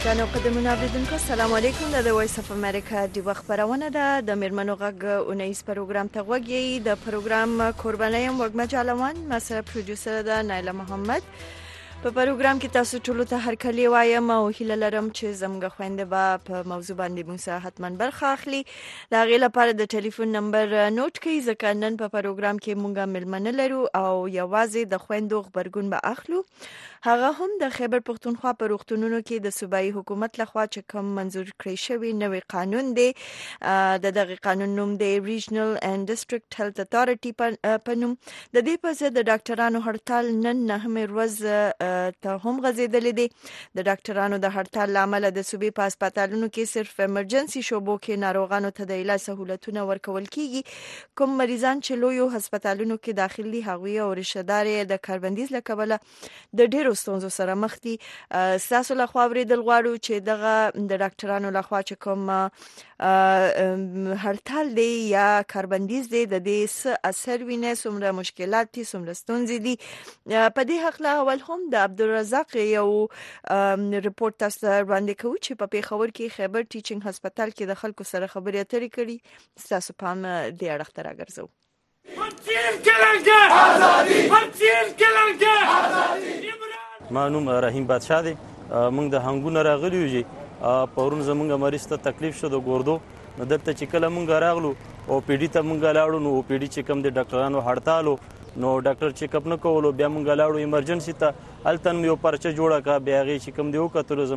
ګرانو قدرمنو اوریدونکو السلام علیکم. د وایس اف امریکا د وخت خبرونه ده د میرمنو غږ اونیز پروګرام ته وګورئ. د پروګرام قربانیم وګمه جالوان مسره پروډوسر ده نایله محمد. په پروګرام کې تاسو ټول ته هر کلی وایم او هیله لرم چې زموږ خويندې به په موضوع باندې موږ سره حتماً برخه اخلي. دا غي لپاره د ټلیفون نمبر نوٹ کړئ ځکه نن په پروګرام کې موږ ملمنه لرو او یوازې د خويندو خبرګون به اخلو. هغه هم د خیبر پختونخوا په روغتونونو کې د صوبایي حکومت لخوا چې کوم منزور کړی شوی نوې قانون دی د دغه قانون نوم دی ریجنل اند ډیسټریکټ هیلث اتھارټي په نوم. د دې په ضد د ډاکټرانو هړتال نن نهمه ورځ ته هم غځېدلې دي. د ډاکټرانو د هړتال لامل د صوبې په هسپتالونو کې صرف ایمرجنسي شوبو کې ناروغانو ته د علاج سہولتونه ورکول کیږي. کوم مریضان چې لویو هسپتالونو کې داخل دي هغوی او رشدار د کاربندیز لکبله د ډېرو ستونزو سره مخ دي. تاسو له خوا ورېدل غواړو چې دغه د ډاکټرانو له خوا چې کوم هړتال دی یا کاربندیز دی د دې څه اثر ویني، څومره مشکلات دي، څومره ستونزې دي. په دې حق له اول هم د عبدالرزاق یو ریپورت تاسو وړاندې کوو چې په پیښور کې خیبر ټیچینګ هسپتال کې د خلکو سره خبرې اترې کړي. تاسو پام دې اړخ ته راګرځو. ما نوم رحیم بادشاه دی. موږ د هنګونه راغلی یو چې پرون زمونږ مریض ته تکلیف شو د ګوردو. نو دلته چې کله موږ راغلو او پی ډي ته موږ لاړو نو پی ډي چې کوم د ډاکټرانو هړتالو نو ډاکټر چیک اپ نه کولو. بیا موږ لاړو ایمرجنسي ته هلته یو پرچه جوړه کا بیا هغې چې کوم دی وکتلو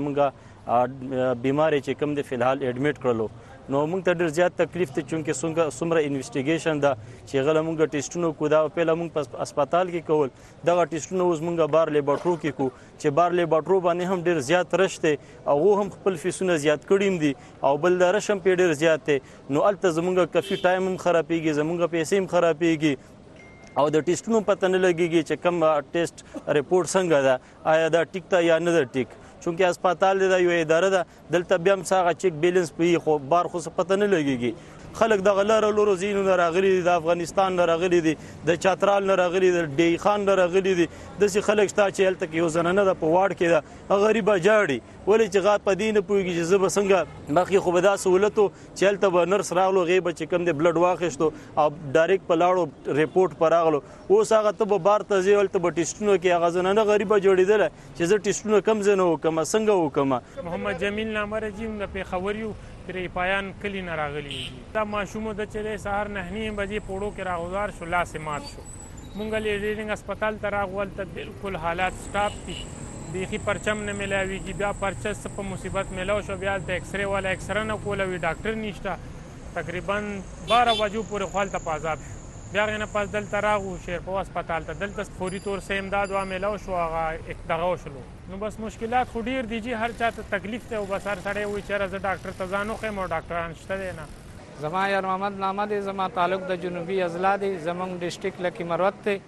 زمونږ بیماری چې کوم دی فلحال ایډمیټ کړلو. نو موږ ته ډېر زیات تکلیف دی چونکې څومره انویسټیګیشن ده چې غله موږ ټیسټونه کو دا پهله موږ په هسپتال کې کول دغه ټیسټونه اوس موږ بار لیبارټرو کې کو چې بار لیبارټرو باندې هم ډېر زیات رش دی او هغه هم خپل فیسونه زیات کړي دي او بل د رش هم پې ډېر زیات دی. نو هلته زموږ کافي ټایم هم خرابېږي، زموږ پیسې هم خرابېږي او د ټیسټونو پته نه لګېږي چې کوم ټیسټ ریپورټ څنګه ده، آیا دا ټیک ده یا نه ده ټیک. چونکې هسپتال دی دا یو اداره ده، دلته بیا هم څه هغه چیک بیلنس پوي خو بار خو څه پته نه لګېږي. خلک دغه لاره لورو ځینو نه راغلي دي، د افغانستان نه راغلي دي، د چترال نه راغلي دي، ډی خان نه راغلي دي. داسې خلک شته چې هلته کې یو زنانه ده په واډ کې ده هغه غریبه جاړي ولې چې غا په دې نه پوهېږي چې زه به څنګه مخکې خو به دا سهولت و چې هلته به نرس راغلو هغې به چې کوم دی بلډ واخیستو او ډایرکټ په لاړو ریپورټ په راغلو. اوس هغه ته به بار ته ځې هلته به ټیسټونه کې هغه زنانه غریبه جوړېدله چې زه ټیسټونه کم ځای نه وکړم څنګه وکړم. محمد جمیل نامه رجیم د پیښور یو پرې پایان کلی نه راغلی. دا ماشوم د چې سهار 9 بجې پوړو کې راغوزار شو، لاس مات شو. مونږ لیډینګ هسپتال ته راغول ته بالکل حالات سټاپ دي، بیخي پرچم نه ملاویږي. بیا پرچه څه په مصیبت ملاو شو، بیا د ایکسرې والا ایکسره نه کوله وي ډاکټر نشته. تقریبا 12 بجو پورې خو هلته په عذاب شو. بیا هغې نه پس دلته راغو شیرپو هسپتال ته، دلته فوري طور سه امداد واملاو شو، هغه دغه وشلو. نو بس مشکلات خو ډېر دي چې هر چا ته تکلیف دی او بس هر سړی وایي چېرې زه ډاکټر ته ځان وښیم او ډاکټران شته دی نه. زما یار محمد نامه دی، زما تعلق د جنوبي اضلاع دی، زمونږ ډسټرکټ لکي مروت دی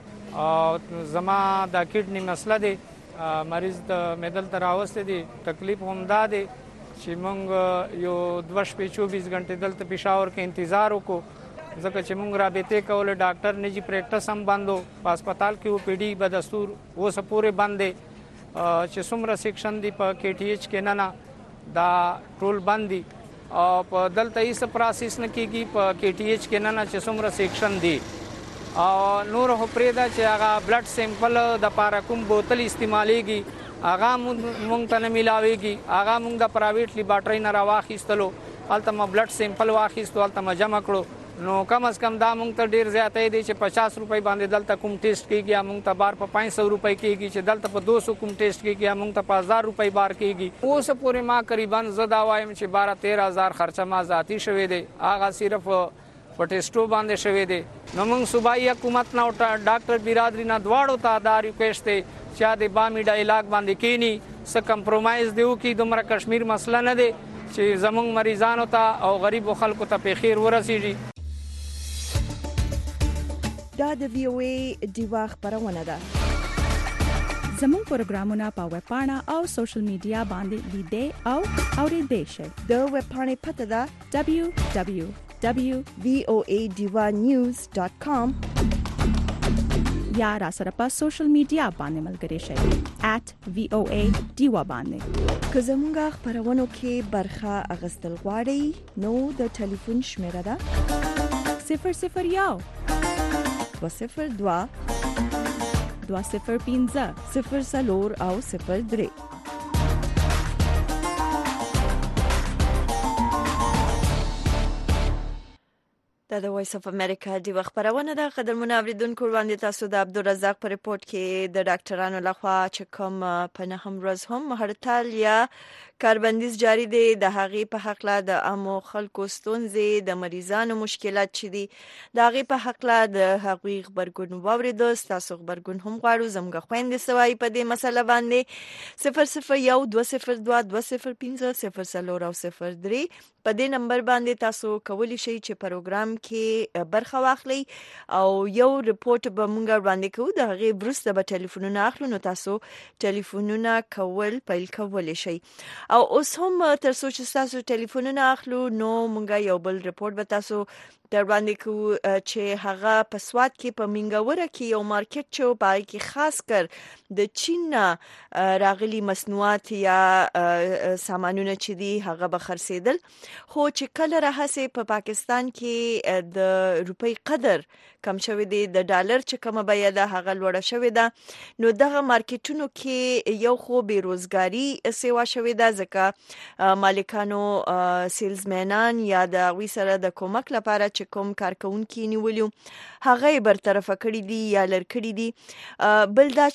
او زما د کډني مسله دی، مریض د میدل ته راوستی دی. تکلیف هم دا دی چې مونږ یو 2 شپې 24 غنټې دلته پېښور کې انتظار وکړو ځکه چې مونږ رابطې کولې. ډاکټر نجي پریکټس هم بند و، په هسپتال کې او پی ډي بدستور اوسه پورې بند دی چې څومره سیکشن دي په کې ټي ایچ کې نه دا ټول بند دي او په دلته هېڅ پروسس نه کېږي په کې ټي ایچ کې نه چې څومره سیکشن دي. او نور خو پرېږده چې هغه بلډ سیمپل د پاره کوم بوتل استعمالیږي هغه مونږ ته نه میلاویږي. هغه مونږ د پرایویټ لیبارټرۍ نه راواخیستلو، هلته ما بلډ سیمپل واخیستو، هلته ما جمع کړو. نو کم از کم دا مونږ ته ډېر زیاتی دی چې 50 روپۍ باندې دلته کوم ټیسټ کېږي یا مونږ ته بار په 500 روپۍ کېږي چې دلته په 200 کوم ټیسټ کېږي یا مونږ ته په 1000 روپۍ بار کېږي. اوس پورې ما قریبا زه دا وایم چې 12-13 هزار خرچه ما ذاتي شوی دی، هغه صرف په ټیسټو باندې شوی دی. نو مونږ صوبایي حکومت نه او ډاکټر برادري نه دواړو ته دا ریکویسټ دی چې د بامی ډایلاګ باندې کینی څه کمپرومایز دی وکړي. دومره کشمیر مسله نه دی چې زمونږ مریضانو ته او غریبو خلکو ته په خیر ورسیږي. دا د وی او ای دیوا خبرونه ده. زموږ پروګرامونه په ویب پاڼه او سوشل میډیا باندې لیدئ او اوریدئ شئ. د ویب پاڼې پته ده www.voadivanews.com یا را سره په سوشل میډیا باندې ملګري شئ @VOA ډیوا باندې. که زموږه خبرونو کې برخه اغستل غواړئ نو د ټلیفون شمیره ده 001 202 205 04 او 03. دا د وایس اف امریکا دی خبرونه ده. قدرمن اوریدونکو وړاندې تاسو د عبدالرزاق په ریپورت کې د ډاکټرانو لخوا چې کوم په نهم ورځ هم هړتال یا کاربندیز جاری دی د هغې په حق له د عامو خلکو ستونزې د مریضانو مشکلات چې دي د هغې په حق له د هغوی خبرګون واورېدو. ستاسو خبرګون هم غواړو زموږ خویندې څه وایي په دې مسله باندې 001 202 205 04 او 03 په دې نمبر باندې تاسو کولی شئ چې پروګرام کې برخه واخلئ او یو ریپورت به مونږ وړاندې کوو د هغې وروسته به ټلیفونونه اخلو نو تاسو ټلیفونونه کول پیل کولی شئ. او اوس هم تر څو چې تاسو ټلیفونونه اخلو نو مونږ یو بل ریپورت به تاسو در باندې کوو چې هغه په سوات کې په منګوره کې یو مارکیټ چې په کې خاص کر د چین راغلي مصنوعات یا سامانونه چې دي هغه به خرڅېدل خو چې کله راهسې په پاکستان کې د روپۍ قدر کم شوی دی د ډالر چې کومه بیه ده هغه لوړه شوې ده نو دغه مارکیټونو کې یو خو بیروزګاری سیوا شوې ده ځکه مالکانو سیلزمنان یا د هغوی سره د کومک لپاره چې کوم کارکونکي نیولیو هغه یې برطرفه کړي دي یا لر کړي دي. بل دا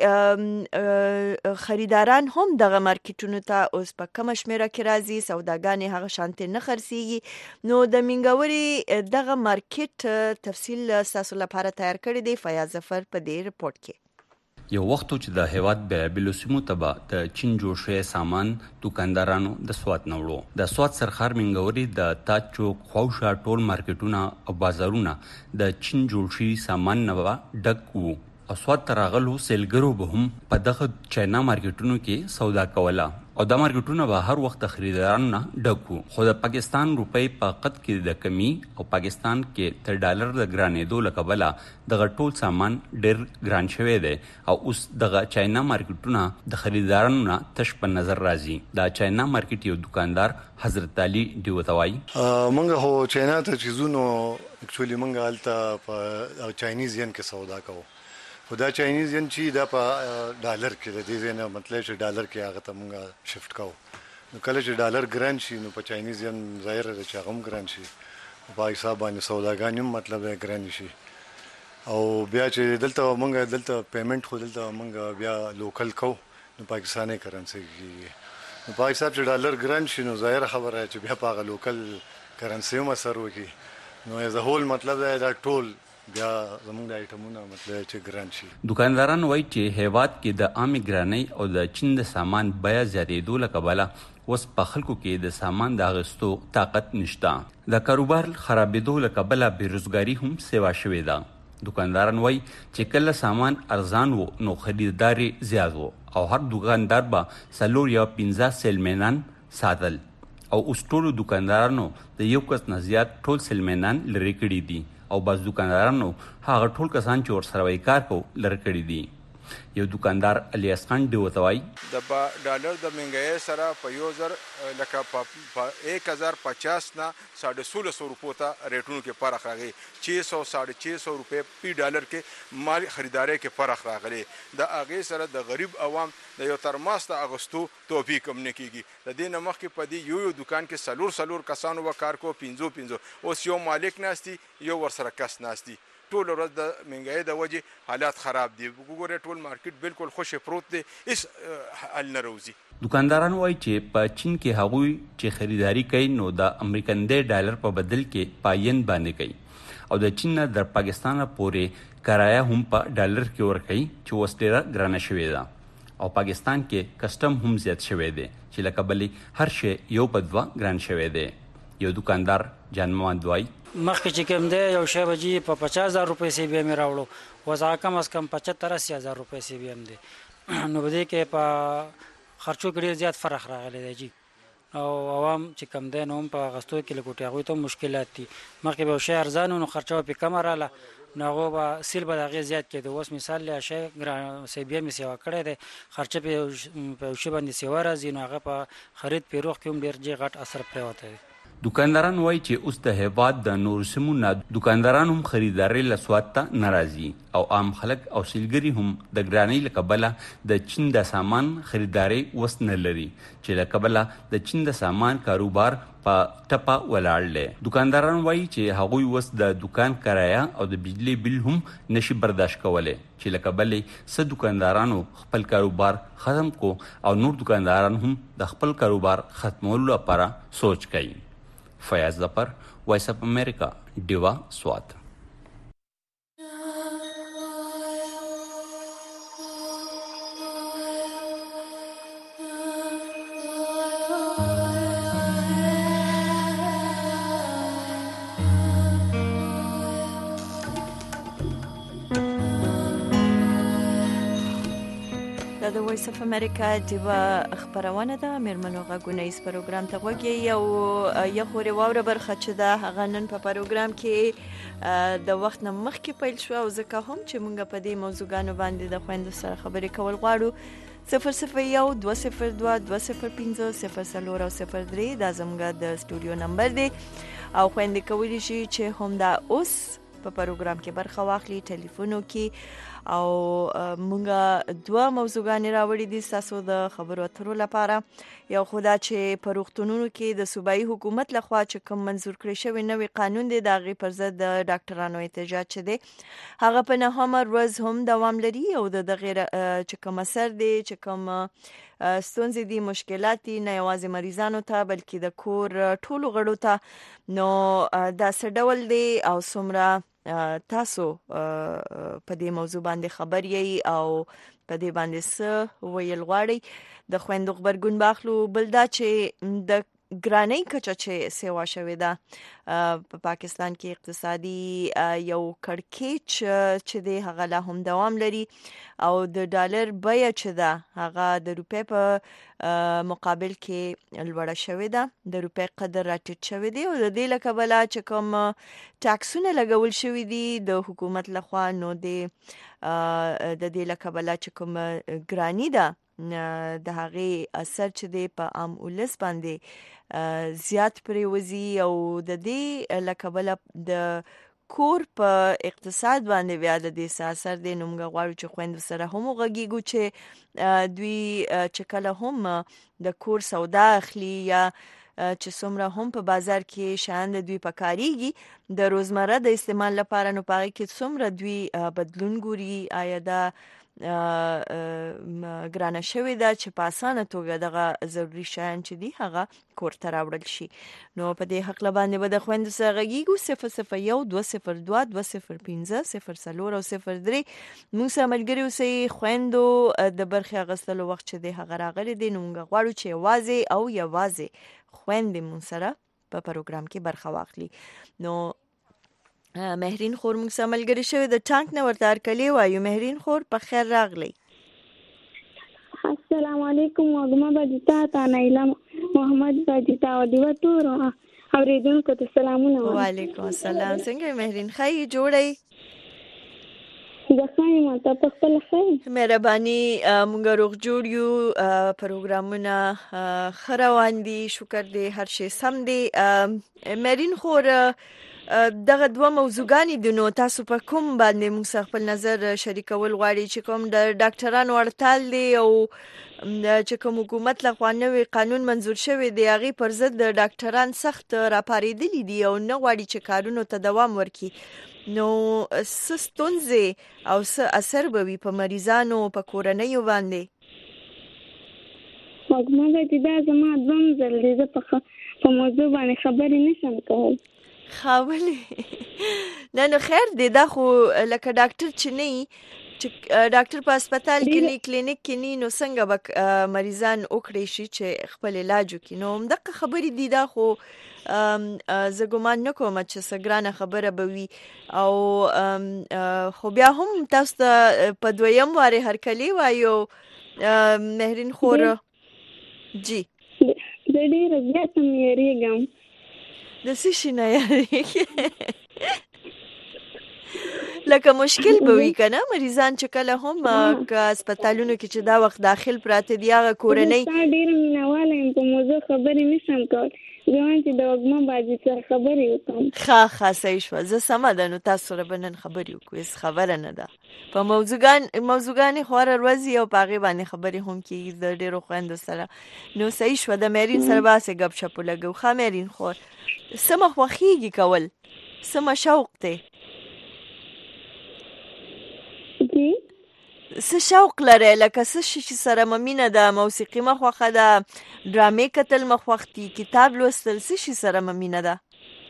چې خریداران هم دغه مارکیټونو ته اوس په کمه شمیره کې راځي سوداګانې هغه شانتې نه خرڅېږي نو د منګوري دغه مارکیټ تفصیل ستاسو لپاره تیار کړی دی فیاض ظفر په دې ریپورت کې. یو وخت چې د هیواد بیلابیلو سیمو ته به د چین جوړ شوی سامان دوکاندارانو د سوات نه وړو. د سوات سرخار منګوري د تاج چوک خواوشا ټول مارکیټونه او بازارونه د چین جوړ شوي سامان نه ډک وو او سوات ته راغلو سیلګرو به هم په دغه چاینا مارکیټونو کې سودا کوله او دا مارکیټونه به هر وخت د خریدارانو نه ډک وو. خو د پاکستان روپۍ په قد کې د کمی او پاکستان کې تر ډالر د ګرانېدو له کبله دغه ټول سامان ډېر ګران شوی دی او اوس دغه چاینا مارکیټونه د خریدارانو نه تش په نظر راځي. دا چاینا مارکیټ یو دکاندار حضرت علي دیوتوای منګه هو چاینا ته چیزونو اکچولی منګه حالت په چاینیز ین کې سودا کوو خدا چاینیز ین چې دا په ډالر کې د دې نه مطلب چې ډالر کې هغه ته مونږه شفت کوو نو کله چې ډالر ګران شي نو په چاینیز ین ظاهر دی چې هغه هم ګران شي په حساب باندې سوداګانې هم مطلب ګران شي او بیا چې دلته مونږه دلته پیمنٹ خو دلته مونږه بیا لوکل کوو نو پاکستاني کرنسي کېږي نو په حساب چې ډالر ګران شي نو ظاهر خبره چې بیا په هغه لوکل کرنسي هم اثر وکړي نو ایز ا هول مطلب دا ټول بیا زموږ د آیټمونو مطلب چې ګران شي. دکانداران وایي چې هیواد کې د عامې ګرانۍ او د چین د سامان بیه زیاتېدو له کبله اوس په خلکو کې د سامان د اخیستو طاقت نشته. د کاروبار خرابېدو له کبله بېروزګاري هم سیوا شوې ده. دکانداران وایي چې کله سامان ارزان و نو خریدار زیات و او هر دکاندار به 4 یا 15 سیلمنان ساتل او اوس ټولو دکاندارانو د یو کس نه زیات ټول سیلمنان لرې کړي دي او بعض دکاندارانو هغه ټول کسان چې ورسره کار کوي لرې کړي دي. یو دکاندار الیاس خان دیوتوای د ډالر د منګای سره په 1000 لکه په 1050 نه 1650 روپو ته ریټونو کې فرق راغی 600 650 روپے په ډالر کې مال خریداري کې فرق راغلی د اغه سره د غریب عوام د یو ترماس د اغستو توفیق هم نه کیږي. د دې نمخ کې په دې یو دکان کې سلور کسانو وکړ کو 15 اوس یو مالک ناشتي یو ورسره کس ناشتي ټول ورځ د منګای د وجه حالات خراب دي. وګوره ټول مارکیټ بالکل خوشی پروت دی هیڅ حل نه راوځي. دکانداران وایي چې په چین کې هغوی چې خریداري کوي نو د امریکن ډالر په بدل کې پاین باندې کوي او د چین نه در پاکستان پورې کرایه هم په ډالر کې ورکوي چې اوس ډېره ګرانه شوې ده او پاکستان کې کسټم هم زیات شوی دی چې لکه بلې هر شی یو په دوه ګران شوی دی. یو دکاندار جان محمد وای مخکې چې کوم دی یو شی بجې په 50000 روپۍ سی بیا مې راوړو اوس هغه کم از کم 75-80000 روپۍ سی بیا هم دی نو په دې کې په خرچو کې ډېر زیات فرق راغلی دی جی او عوام چې کم دی نو هم په اخیستو کې له کوټې هغوی ته مشکلات دي. مخکې به یو شی ارزانه نو خرچه به پرې کمه راغله نو هغه به سیل به هغې زیات کېده. اوس مثال له شی بیا مې سیوا کړی دی، خرچه په یو شي باندې سیوا راځي، نو هغه په خرید پیروخ کې هم ډېر غټ اثر پرېوتی دی. دکانداران وایي چې اوس د هیواد د نورو سیمو نه دکانداران هم خریدارۍ له سواد ته نه راځي او عام خلک او سیلګري هم د ګرانۍ له کبله د چین د سامان خریدارۍ وس نه لري، چې له کبله د چین د سامان کاروبار په ټپه ولاړ دی. دکانداران وایي چې هغوی وس د دکان کرایه او د بجلی بل هم نشي برداشت کولی، چې له کبله څه دکاندارانو خپل کاروبار ختم کو او نور دکانداران هم د خپل کاروبار ختمولو لپاره سوچ کوي. فیاض ظفر، وایس اف امریکا، ډیوا، سوات. د وایس اف امریکا ډیوا خبرونه ده. مېرمنو غږونیز پروګرام ته غوږ یو خورې واوره برخه چې ده هغه نن په پروګرام کې د وخت نه مخکې پیل شو او ځکه هم چې موږ په دې موضوعګانو باندې د خویندو سره خبرې کول غواړو. 001-202-205-003 دا زموږ د سټوډیو نمبر دی او خویندې کولی شي چې هم دا اوس په پروګرام کې برخه واخلي ټلیفونو کې او مونږه دوه موضوعګانې راوړې دي تاسو د خبرو اترو لپاره. یو خدا چې په روغتونونو کې د صوبایي حکومت لخوا چې کوم منظور کړی شوی نوی قانون دی د هغې پر ضد د ډاکټرانو احتجاج چې دی هغه په نهمه ورځ هم دوام لري او د دغې چې کوم اثر دی چې کوم ستونزې دي مشکلات دي نه یوازې مریضانو ته بلکې د کور ټولو غړو ته، نو دا څه ډول دی او څومره تاسو په دې موضوع باندې خبر یې او په دې باندې څه ویل غواړئ د خویندو غبرګون باخلو. بل دا چې د ګرانۍ کچه چې سیوا شوې ده په پاکستان کې اقتصادي یو کړکېچ چې دی هغه لا هم دوام لري او د ډالر بیه چې ده هغه د روپۍ په مقابل کې لوړه شوې ده، د روپۍ قدر راټیټ شوی دی او د دې له کبله چې کوم ټاکسونه لګول شوي دي د حکومت لخوا نو د دې له کبله چې کوم ګراني ده د هغې اثر چې دی په عام ولس باندې زیات پرېوځي او د دې له کبله د کور په اقتصاد باندې بیا د دې څه اثر دی. نو موږ غواړو چې خویندو سره هم وغږیږو چې دوی چې کله هم د کور سودا اخلي یا چې څومره هم په بازار کې شیان د دوی پکارېږي د روزمره د استعمال لپاره، نو په هغې کې څومره دوی بدلون ګوري، آیا دا ګرانه شوې ده چې په اسانه توګه دغه ضروري شیان چې دي هغه کور ته راوړل شي. نو په دې حقله باندې به د خویندو سره غږیږو 001-202-205-003 موږ سره ملګري اوسئ. خویندو د برخې اخیستلو وخت چې دی هغه راغلی دی، نو موږ غواړو چې یوازې خویندې موږ سره په پروګرام کې برخه واخلي. نو مهرین خور موږ سره ملګري شوی د ټانک نه ورته هرکلی وایو. مهرین خور په خیر راغلی. السلام علیکم وګما بجتا تا نایلا محمد بجتا او دیو ټول اوریدونکو ته سلامونه. وعلیکم السلام. څنګه مهرین خی جوړی؟ د خایم ته په خپل خیر مهرباني. موږ روغ جوړ یو، پروګرامونه خروان دي، شکر دی، هر شی سم دی. مهرین خور دغه دوه موضوعګانې دي، نو تاسو په کوم باندې موږ سره خپل نظر شریکول غواړئ چې کوم د ډاکټرانو هړتال دی او چې کوم حکومت لخوا نوی قانون منظور شوی دی هغې پر ضد د ډاکټران سخت راپارېدلي دي او نه غواړي چې کارونو ته دوام ورکړي، نو څه ستونزې او څه اثر به وي په مریضانو په کورنیو باندې؟ وګمه چې دا زما دوم ځل دی زه په موضوع باندې خبرې نشم کولی. خاولې نه نو خیر دی، دا خو لکه ډاکټر چې نه چې ډاکټر په هسپتال کې نه کلینیک کې نه نو څنګه به مریضان وکړی شي چې خپل علاج وکړي، نو همدغه خبرې دي. دا خو زه ګمان نه کوم چې څه ګرانه خبره به وي او خو بیا هم تاسو ته په دویم وارې هرکلی وایو. مهرین خور جی زه ډېره زیاته یېرېږم. د څه شي نه یېرېږې؟ لکه مشکل به وي که نه مریضان چې کله هم که هسپتالونو کې چې دا وخت داخل پراته دي هغه کورنۍ زه ډېره مینهواله یم په موضوع خبرې نشم کولی ځوان چې د وږمه باجي سره خبرې وکړم ښه صحیح شوه زه سمه ده نو تاسو سره به نن خبرې وکړو هېڅ خبره نه ده په موضوعګانې خو هره ورځ یو په هغې باندې خبرې هم کېږي د ډېرو خویندو سره نو صحیح شوه د مېرین سره به هسې ګپ شپ ولګو ښه مېرین خور څه مه خوښېږي کول څه مه شوق دی څه شوق لرئ لکه څه شي چې سره مه مینه ده موسیقي مه خوښه ده ډرامې کتل مه خوښ دي کتاب لوستل څه شي سره مه مینه ده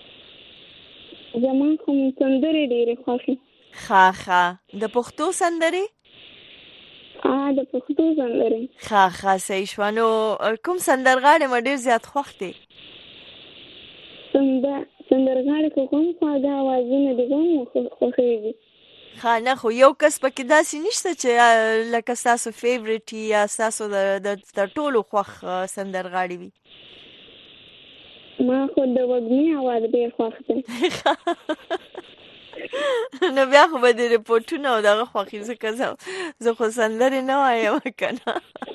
زما خو سندرې ډېرې خوښې ښه د پښتو سندرې د پښتو سندرې ښه صحیح شوه نو کوم سندرغاړی مو ډېر زیات خوښ دی سندرغاړي خو کوم خواږه اوازونه دي کوم خوښېږي ښه نه خو یو کس پکې داسې نشته چې لکه ستاسو فیورټ یا ستاسو د ټولو خوښ سندرغاړي وي ما خو د وږمې اواز ډېر خوښ دی نو بیا خو به د رپورټونه او دغه خوښي ځکه زه خو سندرې نه وایم که نه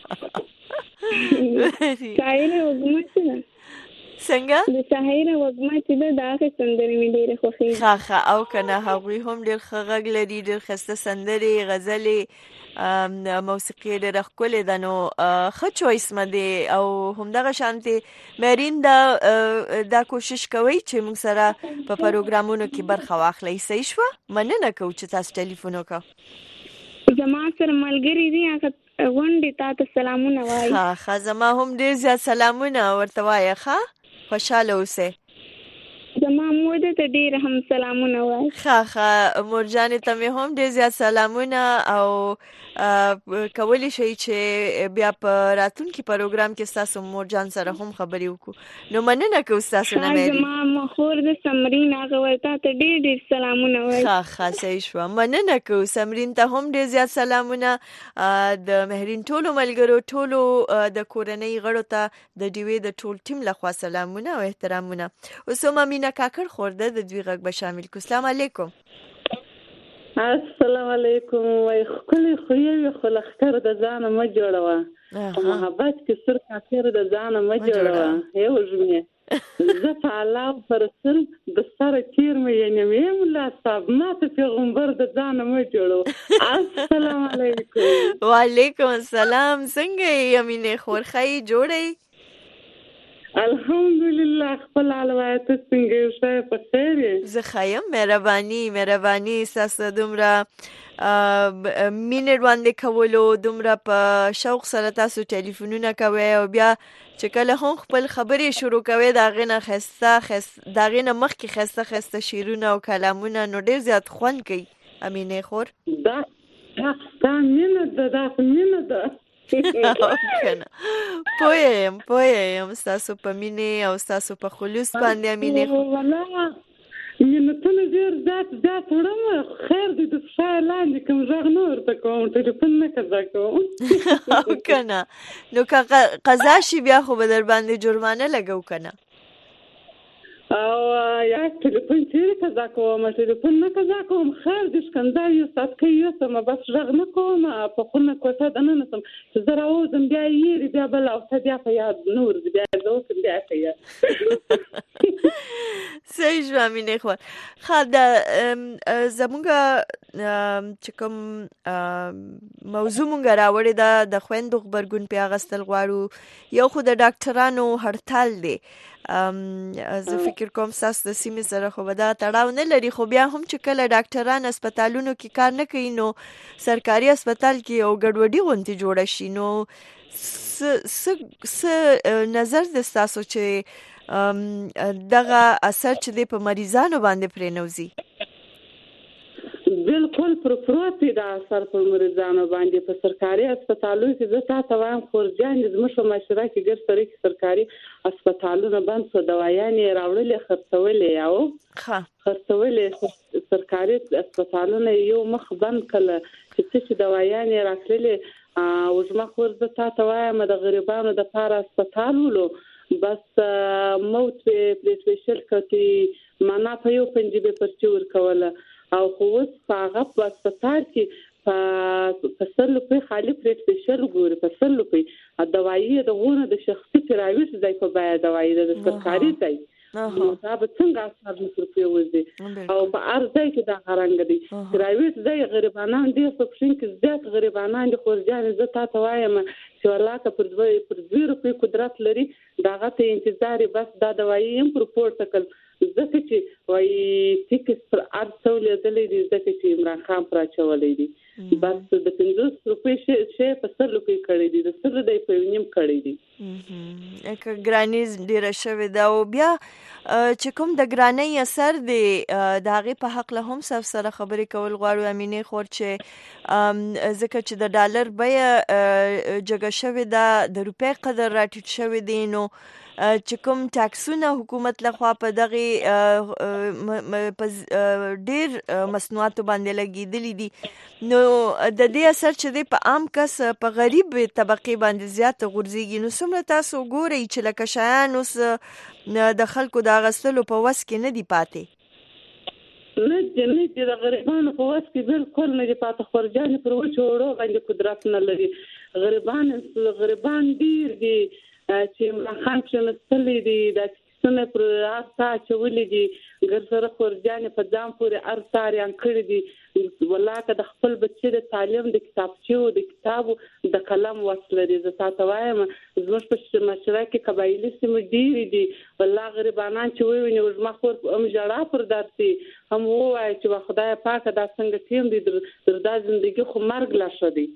شاعره وږمه چې ده څنګه د شاعره وږمه چې ده د هغې سندرې مې ډېرې خوښېږي ښه او که نه هغوی هم ډېر ښه غږ لري ډېر ښایسته سندرې غزلې موسیقي ډېره ښکلې ده نو ښه چویس مه دی او همدغه شانتې مېرین دا کوشش کوئ چې موږ سره په پروګرامونو کې برخه واخلئ صحیح شوه مننه کوو چې تاسو ټلیفون وکړو زما سره ملګري دي هغه غونډې تا ته سلامونه وایي ښه زما هم ډېر زیات سلامونه ورته وایه ښه خوشحاله اوسئ زما مور ته ډېر هم سلامونه وایي ښه مورجانې ته مې هم ډېر زیات سلامونه او کولی شئ چې بیا په راتلونکي پروګرام کې ستاسو مورجان سره هم خبرې وکړو نو مننه کوو ستاسو نه مېرین زما مخور د سمرین هغه ورته ته ډېر سلامونه وایي ښه صحیح شوه مننه کوو سمرین ته هم ډېر زیات سلامونه د مهرین ټولو ملګرو ټولو د کورنۍ غړو ته د ډیوې د ټول ټیم لخوا سلامونه او احترامونه اوس هم مینه کاکړ خور ده د دوی غږ به شامل کړو السلام علیکم السلام علیکم وای ښکلې خو یوې خو لښکر د ځانه مه جوړوه په محبت کې سر کافر د ځانه مه جوړوه یو ژمې زه په الله په رسول د سره تیر مې ینم یم لا صاحب ماته پیغمبر د ځانه مه جوړوه السلام علیکم وعلیکم السلام څنګه یې امینې خور ښایي جوړئ الحمدلله خپل حالوایت څنګه یو شای په خیر زه ښایم مهرباني ستاسو دومره مینې وړاندې کولو دومره په شوق سره تاسو ټلیفونونه کوئ او بیا چې کله هم خپل خبرې شروع کوئ د هغې نه مخکې ښایسته شعرونه او کلامونه نو ډېر زیات خوند کوي امینې خور دا مینه ده دا مینه ده پوهه یم ستاسو په مینې او ستاسو په خلوص باندې امینې مینتونه ډېر زیات وړم خیر دی د فشار لاندې کوم غږ نه ورته کوم ټلیفون نه قضا کوم او که نه نو که قضا شي بیا خو به در باندې جرمانه لګو که نه او یا ټلیفون چیرې قضا کوم ټلیفون نه قضا کوم خیر دې ښکنځا یو ساعت کې یوسم بس غږ نه کوم په خونه کوټه دننه سم چې زه راوځم بیا یېرې بیا بله هفته بیا په یاد نه ورځي بیا زه اوسم بیا په یاد صحیح شو امینې خور ښه زموږ چې کوم موضوع مونږ راوړې ده د خویندو غبرګون پې اخیستل غواړو یو خو د ډاکټرانو هړتال دی زه فکر کوم ستاسو د سیمې سره خو به دا تړاو نه لري خو بیا هم چې کله ډاکټران هسپتالونو کې کار نه کوي نو سرکاري هسپتال کې یو ګډوډي غوندې جوړه شي نو څه نظر دی ستاسو چې دغه اثر چې دی په مریضانو باندې پرېنوځي بالکل پروت دی دا اثر په مریضانو باندې په سرکاري هسپتالونو کې زه تاسو وایم خورجانې زموږ په مشوره کې ګر سره کې سرکاري هسپتالونه بند شو دوايانې راوړلې خرڅولې سرکاري هسپتالونه یو مخ بند کړل چې دوايانې راکړلې او زما خور زه تاسو وایم د غریبانو د پاره هسپتال ولو بس موت په سپیشل کتي معنا په یو پنځبه پرچور کوله او خو اوس په هغه په هسپتال کې په 100 روپۍ خالي پرې سپیشل ګوري په 100 روپۍ دوايي دغونه د شخصي پرایویټ ځای په بیه دوايي د سرکاري ځای نو دا به څنګه اثر وکړي وځي او په ارزای کې دا غرانګ دي پرایویټ ځای غریبانان دي په پښین کې زیات غریبانان دي خورجان زه تاسو وایم چې ولاته پر 2 روپۍ قدرت لري داغه ته انتظار بس دا دوايي هم پروپورټ کړ ځکه چې وایي ټیکس پر ارڅولې دلې دي ځکه چې عمران خان پر چولې دي بس د 50 روپۍ شی په 100 روپۍ کړې دي د 100 د په نیم کړې دي اګه ګرانیز ډیر شوی دا او بیا چې کوم د ګرانی اثر دی د هغه په حق له هم سره خبرې کول غواړو امینه خور چې ځکه چې د ډالر بیه جګه شوی دا د روپۍ قدر راټیټ شوی دی نو چې کوم ټاکسونه حکومت لخوا په دغه ډیر مصنوعات باندې لګیدلې دي نو د دې اثر چې دی په عام کس په غریب طبقه باندې زیات غورځيږي نو څومره تاسو ګورئ چې لکه شایان اوس د خلکو د غسلو په وس کې نه دی پاتې نه چې د غریبانو په وس کې بالکل نه دی پاتې خورجان پر وچوړو باندې قدرت نه لري غریبان ډیر دي چې عمران خان چې نستلې دي د څنګه پر اسا چولې دي ګر سره خورجان په ځام پورې ارتاریان کړې دي ولاکه د خپل بچی د تعلیم د کتابچو د کتابو د قلم وسلري زه تاسو وایم زموږ په مشره کې قبایلی سیمې ډېرې دي والله غریبانان چې وي نو زما خور ام جړه پر درتي هم وای چې خدای پاک دا څنګه تیم دي در دا ژوندۍ خو مرګ لا شدي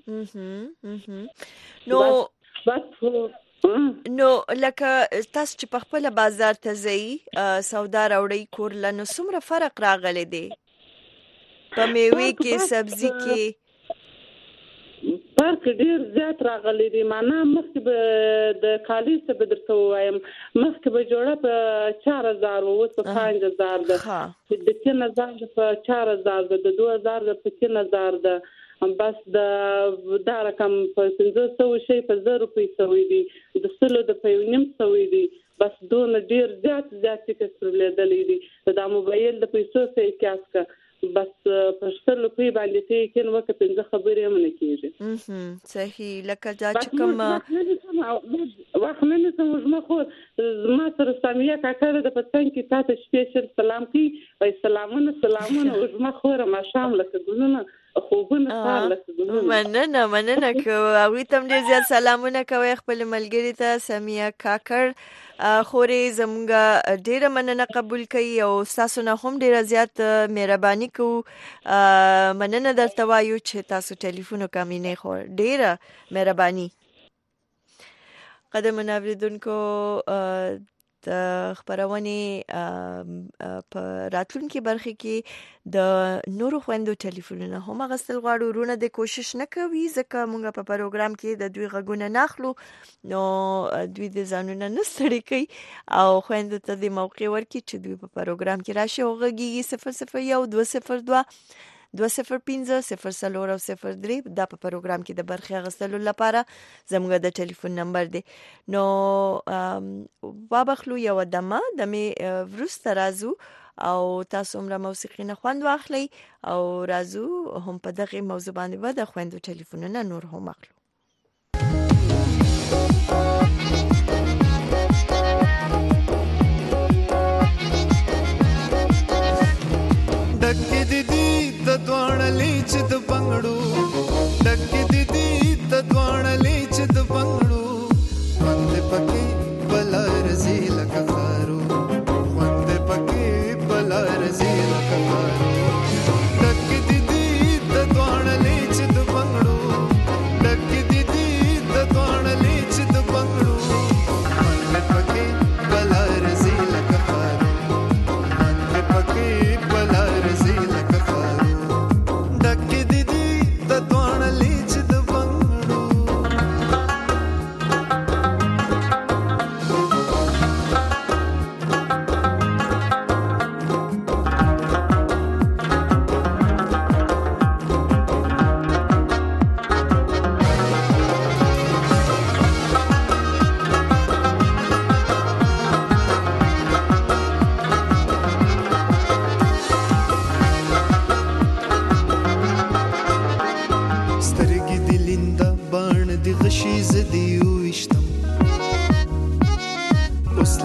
نو بس نو لکه تاسو چې په خپل بازار ته ځئ سودا راوړئ کور لنو څومره فرق راغلی دی په میوې کې سبزي کې فرق ډیر زیات راغلی دی معنا مخکې د کالی څه به درته وایم مخکې به جوړه په 4000 او اوس په 5000 ده د 3000 په 4000 ده د 2000 په 3000 ده بس دا رقم په 500 شي په 1000 روپۍ سوي دي د سلو د پیونیم سوي دي بس دون ډیر زیات کې پرلیدلې دي دا موبایل د پیسو څخه کیاسکا بس په 100 روپۍ باندې ته کین وکړه پنځه خبرې هم نه کیږي صحیح لکه دا چې کوم وخت نه سمجمه خو ما سره سامیا کاکړه د پتن کې تاسو سپیشل سلام کوي وای سلامونه او زما خو ما شام لکه ګلونه خوبونه سره مننه کوي تم ډیر زیات سلامونه کوي خپل ملګری ته سامیا کاکړ خوري زمونږه ډیره مننه قبول کړي او تاسو نه هم ډیره زیات مهرباني کو مننه درته وایو چې تاسو ټلیفون وکامینه خو ډیره مهرباني قدم ناوریدونکو د خبرونه په راتلونکي برخه کې د نورو خويندو ټلیفونونه هم غسل غواړو رونه د کوشش نه کوي ځکه موږ په پروګرام کې د دوی غږونه ناخلو نو دوی د ځانونه نستړي کوي او خويندو ته د موقع ورکړي چې دوی په پروګرام کې راشي او غږی 001 205-003 دا په پروګرام کې د برخه غسلو لپاره زموږ د ټلیفون نمبر دی نو وابخلو یو دمه د می ورست رازو او تاسو هم موسیقي نه خوند واخلئ او رازو هم په دغه موضوع باندې و د خويندو ټلیفونونه نور هم اخلو ډکې دي د دوانلې چې د بنگړو ډکې دي د دوانلې چې د بنگړو خوند پکې بلارزي لکه خارو خوند پکې بلارزي لکه خارو ډکې دي د دوانلې چې د بنگړو ډکې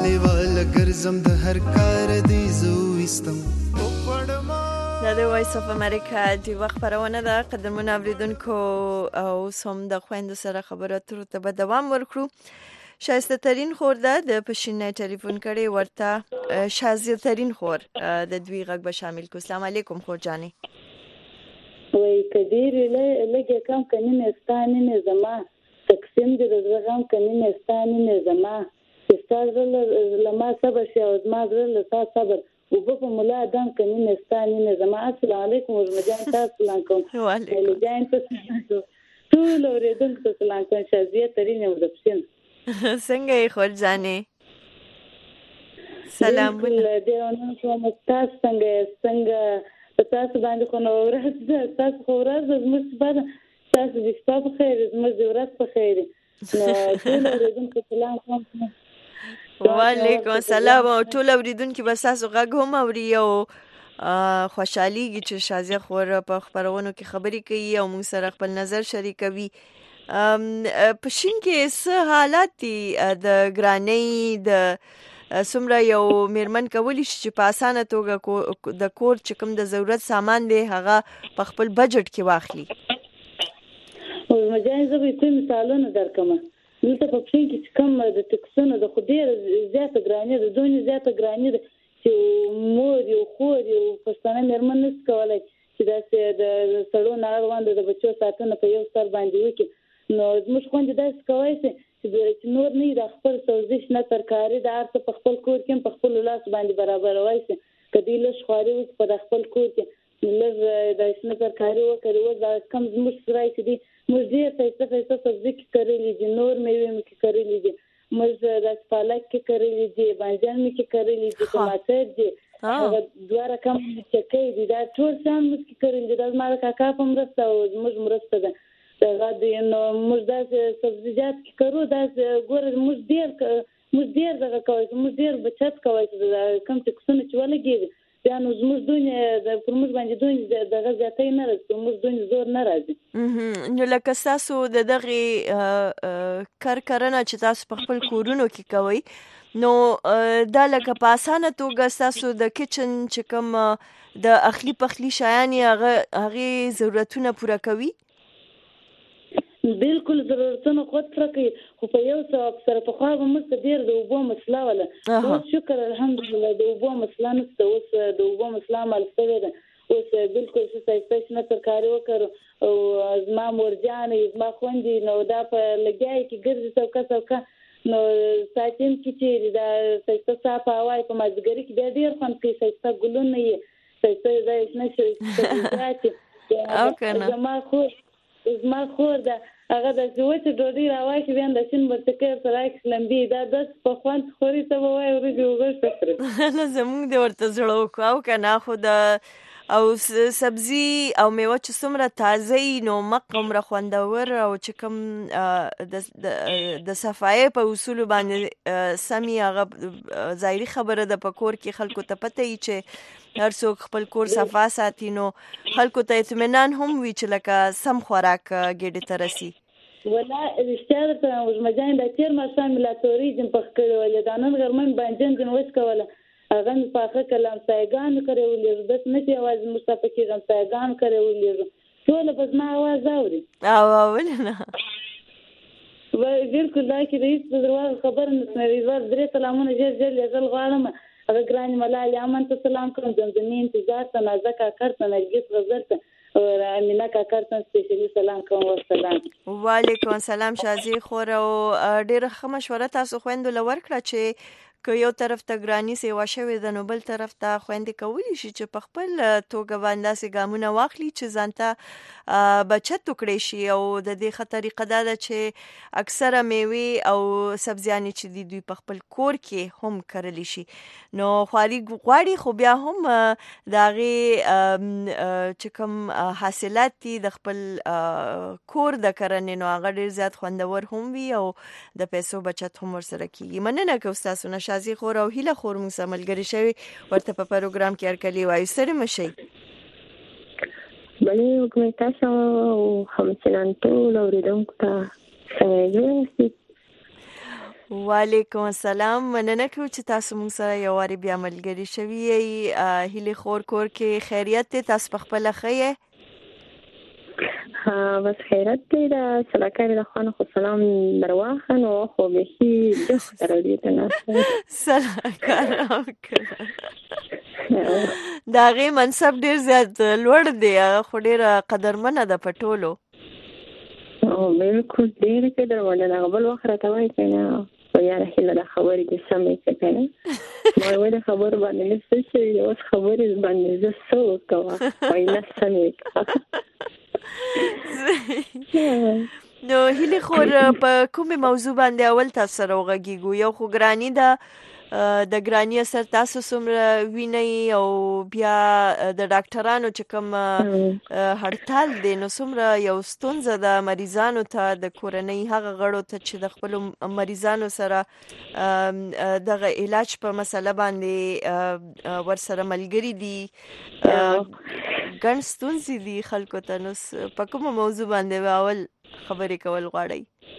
لیوال ګرځم د هر کار دی زو وستم دا د وایس اف امریکا دی وخت پرونه ده. قدرمن اوریدونکو او سم د خويندو سره خبرو ته به دوام ورکړو. شایسته ترین خور ده د پښینه ټلیفون کړي ورته شازیه ترین خور د دوی غږ به شامل کو. السلام علیکم خور جاني. وای کبیر لګه کم کني نستانه نه زما تقسیم دې رغم کني نستانه نه زما استاد لما صبر شي او ما زړه تاسو صبر او په مولا دم کني نستانه نه زما. السلام علیکم ورمجان تاسو سلام کوم. وعلیکم جان تاسو ټول اوریدونکو سلام کوم. شازیه ترین او د پښین څنګه یې خور جانې؟ سلامونه دیونه کوم. تاسو څنګه تاسو باندې خو نو ورځ تاسو خو ورځ زموږ بعد تاسو د شپه په خیر زموږ د ورځ په خیر. نو ټول اوریدونکو سلام کوم. وعلیکم السلام. او ټول اوریدونکو به تاسو غږ هم اوري او خوشحاليږي چې شازیه خور په خبرونو کې خبرې کوي او موږ سره خپل نظر شریکوي. پښین کې څه حالات دي د ګرانۍ د سمره یو میرمن کولی شي چې په اسانه توګه د کور چې کوم د ضرورت سامان دی هغه په خپل بجټ کې واخلي؟ مجاز زه به مثالونه درکم. دلته په پښین کې کوم د ټکسونو د خدای زیاته ګرانۍ د دونی زیاته ګرانۍ چې مور یو خور یو پښتنه میرمن نس کولای چې داسې د سړو ناروغانو د بچو ساتنه په یو سر باندې وکړي. نو موږ خوند داسې کوي چې نور نه د خپل سوزش نه ترکاري د ارته په خپل کور کې په خپل لاس باندې برابر وای شي. کدی له شخاري وس په خپل کور کې لږ د شنه ترکاري وکړي و دا کم موږ سره چې دي موږ دې څه سبزی کې کړلې دي نور میوه کې کړلې دي موږ د پالک کې کړلې دي بانجان کې کړلې دي ټماټر دي دوه رقم چکې دي دا ټول څه موږ کې کړلې دي. دا ما کاکا په مرسته او موږ مرسته ده دا د نو موږ د سبزیجات کې کړو دا ګور موږ ډیر دغه کوي موږ ډیر بچت کوي کم ټکسونه چې ولګي بیا نو موږ دنیا د پرموږ باندې دنیا دغه ځاتې نه راځي موږ دنیا زور نه راځي. نو لکه تاسو د دغه کارکرنه چې تاسو په خپل کورونو کې کوي نو دا لکه په اسانه توګه تاسو د کچن چې کوم د اخلي پخلي شیان هغه ضرورتونه پوره کوي؟ بالکل ضرورتونه خود فرقي خو په یو څه سره په خو به مست ډیر د وبو مسله ولا شکر الحمدلله د وبو مسله نشته اوس د وبو مسله مالسته ده اوس بالکل څه څه نه ترکاري وکړو او زما مرجان زما خوندې نو دا په لګای کې ګرځي څوکا نو ساتین کې چې دا څه صاحب هواي په مازګری کې ډیر خوند کوي څه ګلونه یې څه ځای نشي او کنه زما خور دا هغه د جوړې ډوډۍ راوایي بیا د شین برتکې سره لمبي دا د په خوان خوري ته وای ورې وګورئ نه زموږ د ورته زړه وکاو کنه خو د او سبزی او میوه چې څومره تازه نو مقمره خوندور او چې کوم د صفایي په اصول باندې سمي هغه ظاهري خبره ده په کور کې خلکو ته پته ای چې هر څوک خپل کور صفا ساتي نو خلکو ته اطمینان هم وی چې لکه سم خوراک ګډه ترسي. ولا رښتیا درته مجاهد د تیر ماشام ملاتوري جن پخ کړو ولدانن ګرمن باندې جن وښ کوله هغه په اخر کلام سایګان کړو بس نه چې आवाज مصطفی کې غم سایګان کړو ټول بس ما आवाज اوري او ولنه بالکل دا کې رئیس دروازه خبر نه ریوار درې سلامونه جل یزل غواړم هغه ګران ملالي امن ته سلام کوم زمزمي انتظار ته نازکه کړته نرګس غزرته او امینا کا کارتن سپیشلی سلام کوم والسلام. وعلیکم السلام شازي خور او ډیره ښه مشوره تاسو خويندو لور کړه چې که یو طرف ته ګرانی سیوا شوی د نو بل طرف ته خويندې کولی شي چې په خپل توګه باندې سي ګامونه واخلي چې ځانته بچت وکړي شي او د دې خطرې قداده چې اکثره میوه او سبزیانې چې دوی په خپل کور کې هم کرلی شي نو خواري غواړي خو بیا هم داغه چې کوم حاصلات دي د خپل کور د کرنې نو هغه ډیر زیات خوندور هم وي او د پیسو بچت هم ورسره کیږي. مننه کوم تاسو نه شازي خور او هیله خور موږ سره ملګری شوی ورته په پروګرام کې ارکلی وایو سره مشي بلې وګورئ تاسو او همچنان ټول اوریدونکو ته څنګه وعلیکم السلام. مننه کوم چې تاسو موږ سره یو واری بیا ملګری شوي یې. هیلې خور کور کې خیریت دی؟ تاسو په خپله ښه یې؟ بس خیرت دی. د سلاکار د خوانو خو سلام درواخه نو خو بهي د ستړي ته نه سلاکار دا غي منصب ډیر زیات لوړ دی خو ډیر قدرمنه ده په ټولو. او بالکل ډیر قدرمنه ده. بل وخت راته وایي کنه او یاره هله د خبرې کې سمې کنه ما وایي د خبر باندې نشته چې اوس خبرې باندې زه څه کوم وایي نه سمې نو هیلې خور په کومه موضوع باندې اول تاسو سره وغږیږو؟ یو خو ګرانی ده، د ګرانی اثر تاسو څومره وینئ او بیا د ډاکټرانو چې کوم هړتال دی نو څومره یو ستونزه ده مریضانو ته، د کورنۍ هغه غړو ته چې د خپل مریضانو سره دغه علاج په مسله باندې ورسره ملګری دي، ګڼ ستونزې دي خلکو ته. نو په کومه موضوع باندې اول خبرې کول غواړئ؟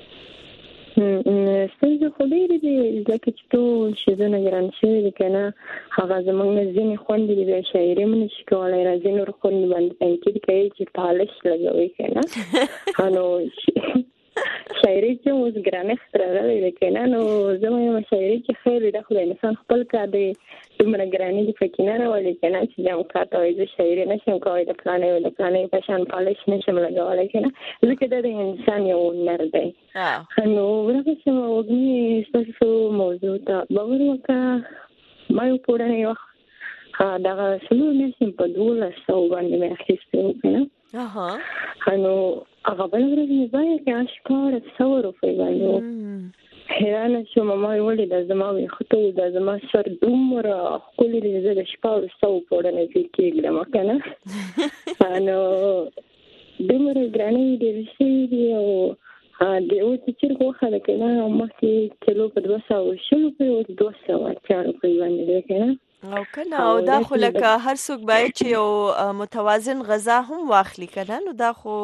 ستونزې خو ډېرې دي ځکه چې ټول شیزونه ګران شوي دي که نه. هغه زموږ نه ځینې خوندې دي بیا شاعري هم نه شي کولی، راځي نور خوندې باندې تنقید کوي چې پالش لګوي که نه. نو شاعري چې اوس ګرانښت راغلی دی که نه، نو زه وایم شاعري چې خیر دی، دا خو د انسان خپل کار دی، دومره ګراني دې پکې نه راولي که نه چې بیا کار ته وایي زه شاعري نه شم کولی، د فلانۍ د فلانۍ په شان پالش نه شم لګولی که نه، ځکه دا د انسان یو هنر دی. نو ورغسم وږمې ستاسو موضوع ته باور وکړه. ما یو پوړنی وخت دغه 4 میاشتې په 1200 باندې مې اخیستی و که نه. نو هغه بله ورځ مې بیه کې 1400 روپۍ باندې و. حیرانه شوم، ما یې ولې دا زما ویښته و، دا زما سر دومره ښکلي دی، زه د 1400 پوړنی پرې کېږدم که نه. نو دومره ګرانۍ ډېرې شوي دي او د اوس د چرګ غوښه ده که نه، مخکې کیلو په 220 روپۍ اوس 280 روپۍ باندې دی که نه. او کنه او دا خو لکه هر څوک باید چې یو متوازن غذا هم واخلي کنه. نو دا خو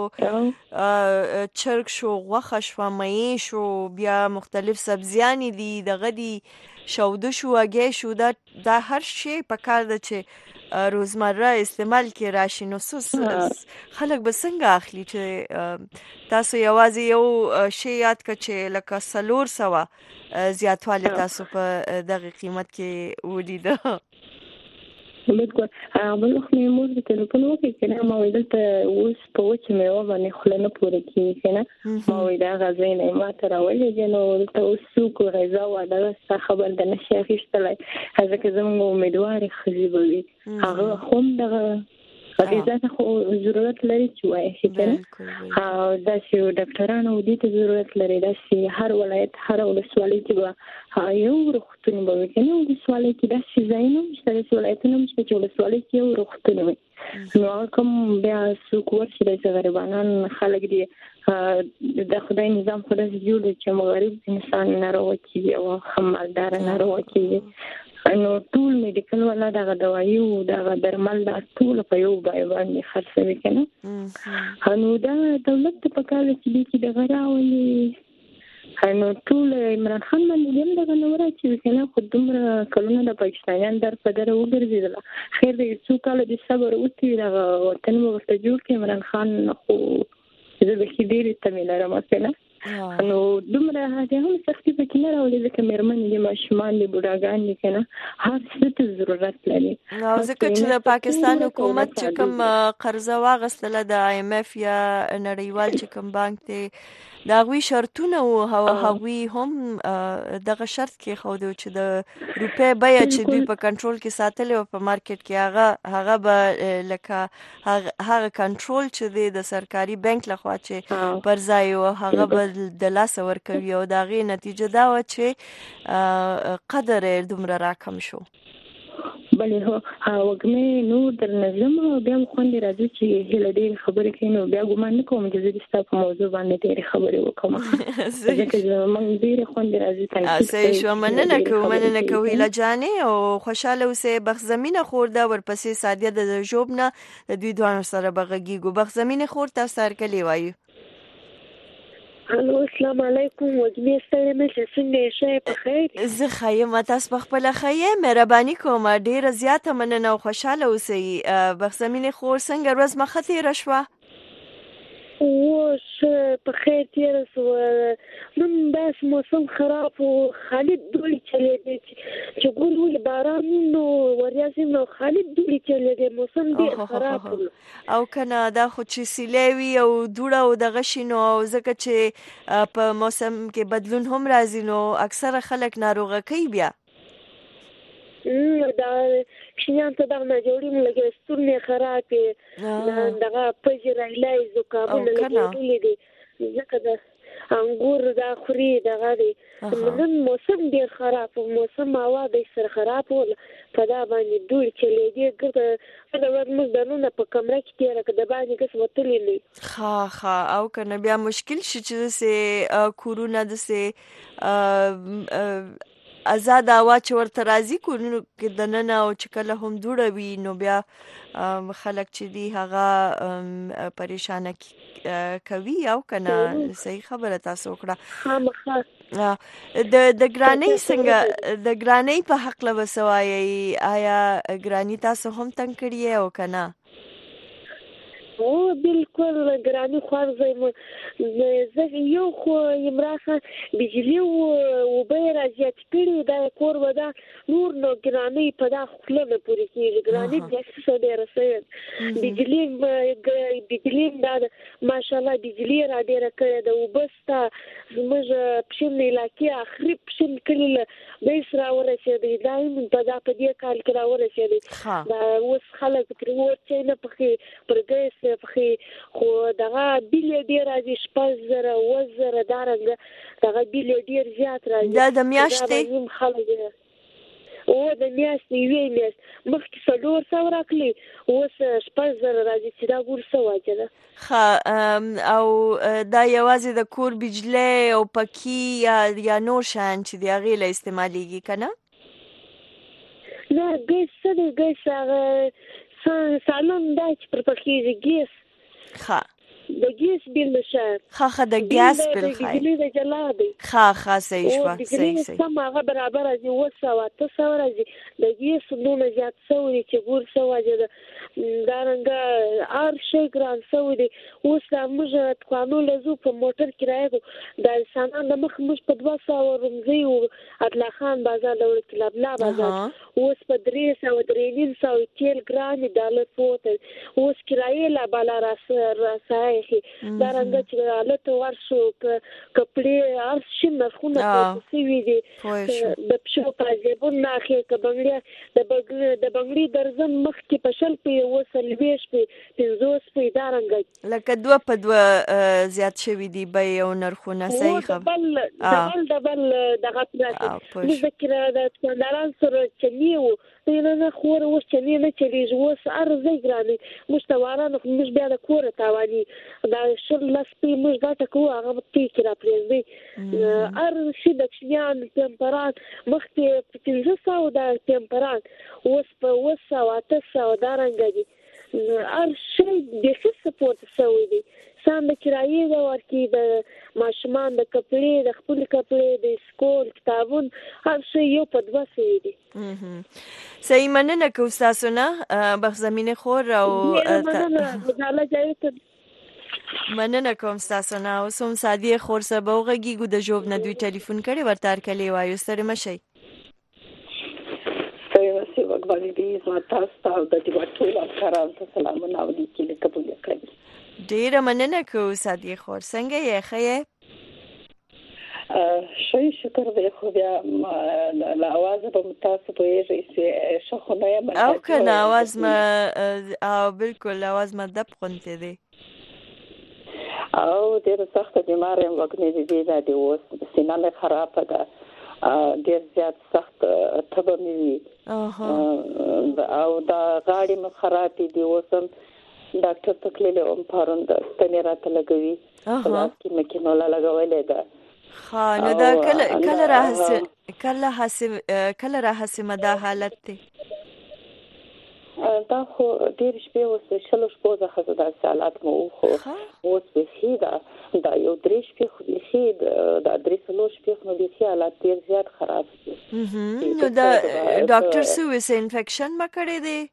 چرګ شو، غوښه شو، مېوې شو، بیا مختلف سبزیانی دي، دغه دي شوده شو، هګۍ شو، دا هر شی په کار ده چې روزمره استعمال کې راشي. نو خلک به څنګه اخلي چې تاسو یوازې یو شی یاد کړه چې لکه 400 زیاتوالی تاسو په دغه قیمت کې ولیده؟ بالکل. بل وخت مې مور د ټلیفون وکړي که نه، ما وایي دلته اوس په وچه میوه باندې خوله نه پوره کېږي که نه. ما وایي دا غذا یې نه ما ته راولېږي، نو دلته اوس څوک غذا وه دغه ستا خبر د نشي اخیستلی، ځکه زموږ امیدوارې ښځې به وي هغه خو هم دغه غذا ته خو ضرورت لري چې وایي شي که نه. داسې ډاکټرانو دې ته ضرورت لري، داسې هر ولایت هر ولسوالۍ کې به یو روغتون به وي که نه. ولسوالۍ کې داسې ځایونه هم شته، داسې ولایتونه هم شته چې ولسوالۍ کې یو روغتون وي. نو هغه کوم بیا څوک ورشي داسې غریبانان خلک دي، د خدای نظام خو داسې جوړ دی چې غریب انسان ناروغه کېږي او ښه مالداره ناروغه کېږي. نو ټول میډیکل والا دغه دوایي او دغه درمل دا ټول په یو بیه باندې خرڅوي که نه. نو دا دولت ته پکار ده چې دې کې دغه راولي. نو ټول عمران خان باندې هم دغه نه وراچوي که نه، خو دومره کلونه د پاکستانیان در په دره وګرځېدله. خیر دی څو کاله د صبر وکړي، دغه وطن به ورته جوړ کړي عمران خان. خو زه بیخي ډېرې تمې لرم که نه. نو دومره د هم سختي پکې نه راولي، ځکه مېرمنې دي، ماشومان دي، بوډاګان دي که نه، هر څه ته ضرورت لري. او ځکه چې د پاکستان حکومت چې کوم قرضه واغستله د IMF یا نړیوال چې کوم بانک دی، د هغوی شرطونه و، هغوی هم دغه شرط کېښودو چې د روپۍ بیه چې دوی په کنټرول کې ساتلې وه په مارکیټ کې، هغه به لکه هغه کنټرول چې دی د سرکاري بانک لخوا چې پر ځای و هغه به د لاسه ورکوي، او د هغې نتیجه دا وه چې قدر یې دومره راکم شو. بلې هو وږمې نور در نظم او بیا خوندې راځي چې هیله ډېرې خبرې کوي، نو بیا ګمان نه کوم چې زه دې ستا په موضوع باندې ډېرې خبرې وکړم، ځکه زموږ ډېرې خوندې راځي. صحیح شوه، مننه کوو هیله جانې، او خوشحاله اوسئ. بخزمینه خور ده، ورپسې سادیه د ژوب نه، د دوی دواړو سره به غږیږو. بخزمینه خور تاسو هرکلی وایو. الو السلام علیکم وګړي ستړي مې څنګه شې په خیر زه خایم تاسو په خپل خایم مهرباني کوم ډیره زیاته مننه او خوشاله اوسئ بخزمین خور څنګه ورځ مخه تیر شوه وش په خیر تیر سو نن بس موسم خراب او خالد دوی چلے دي چې ګورول باران نو ورځم نو خالد دوی چلے دي موسم ډیر خراب او کنه دا خو چې سیلوي او دوړه او د غشینو او ځکه چې په موسم کې بدلون هم راځي نو اکثره خلک ناروغه کوي بیا دا کښینان ته دغه جوړې لګې ستورنې خرابې دغه پجرایلای زکامونه لګېدلي دي ځکه د انګور دا خوري دغه دی نن موسم ډېر خراب و موسم هوا د سر خراب و په دا باندې دوړې چلېدې ګرده ورځ موږ دننه په کمره کې تېره کړه د باندې کس وتلې ښه او کنه بیا مشکل شي چې داسې کورونه داسې آزاد هوا چې ورته راځي کورونو کې دننه او چې کله هم دوړه وي نو بیا خلک چې دي هغه پریشانه کوي او کنه صحیح خبره تاسو وکړه د ګرانۍ څنګه د ګرانۍ په حق له وسوایي آیا ګرانۍ تاسو هم تنګ کړی او کنه او بالکل ګرانی خوار زم زه یو خو یمراخه بجلی او به راځي کړي دا کور ودا نور نو ګرانی په دا خپل پوری کیږي ګرانی د څه ډیر سره بجلی دا ماشاءالله بجلی را ډیر کړي دا وبستا زموږ پښین علاقې اخري پښین کړي د اسرا ورسېدي دایم په دا په دې کال کې را ورسېدي دا اوس خلک پرې ورچې نه پخې پرګې فخي خو دغه بیل ډیر راځي 5000 وزر دارنګ دغه بیل ډیر زیات راځي دا د میاشتې خلک او د میاشتې وینې مخکې 400 راکلي اوس 5000 راځي چې دا ګور سواجه ده او دا یوازې د کور بجلی او پکی یا نور شان چې دی هغه له استعماليږي کنه نه ګیس هغه سالون دا چې پر پخېږي ګیس د ګیس بیل نشه د ګیس بیل خای د جلادي صحیح شو صحیح سم هغه برابر راځي وسه ته راځي د ګیس نو زیات سوي چې ګور سواجه دا رنګ ارشه ګران سوي اوس د موږ قانو لزو په موټر کرایه د انسانان د مخ مش په 200 رمزي او اطلا خان بازار لور کلاب لا بازار اوس په 300 تیل ګران ډالر فوت اوس کرایه لا بالا راسای دا رنګ چې حالت ورشو کپړې ارشین نخونه په سی وی دي د پښو په ځبون ناخه کبنګړي د بنګړي درزن مخ کې پشل په وسل ویش په زوس په دا رنګ لکه 2 په 2 زیات شوی دی به یو نرخونه صحیح خبر دبل دغه پراته ذکر د څنګهران سره چنیو نه خور اوس چنی نه چلیږي اوس ارزي ګراني مستوارانه مش بیا د کور تاواني دا شل لسپی مش غټه کو هغه تی کرا پرېږدي ارشي د کشمیان تمپرات مخکې 1500 د تمپرات اوس په 200 دا رنګ دي ارشي د څه سپورت سوي دي سم د کرایې د ورکی د ماشومان د کپړې د خپل کپړې د سکول کتابون هر څه یو په 200 دي صحیح مننه کو تاسو نه بخزمین خور او مننه کوم تاسو نه او سوم سادی خور سبا وغږی ګو د جوب نه دوی ټلیفون کړي ورتار کلی وایو ستړي مشي سی وګړي دې زما تاسو ته د دې ټول افکارو ته سلامونه او دې کې قبول کړئ ډیره مننه کو سادی خور څنګه یې خې شکر دې خو بیا لا आवाज به متاسف وي چې شخونه یې او کنه आवाज ما او بالکل आवाज ما دب قنته دي او ډېر سخت بیمار یم وګنې دې د اوس سینه خراب ده ډېر زیات سخت تبه مې وي او دا غاړې مې خراب دي اوسم ډاکټر تکلیل هم پرون د ستنې راته لګوي خلاص کې مې نو لګولې ده نو دا کله راحسه مده حالت ته دا خو ډېر شپې اوس شلو شپو څخه زه داسې حالات مو خو اوس بیخي دا یو 3 شپې خو بیخي دا 3 شپې خو بیخي حالات ډېر زیات خراب دي. نو دا ډاکټر سویس انفیکشن ما کړی دی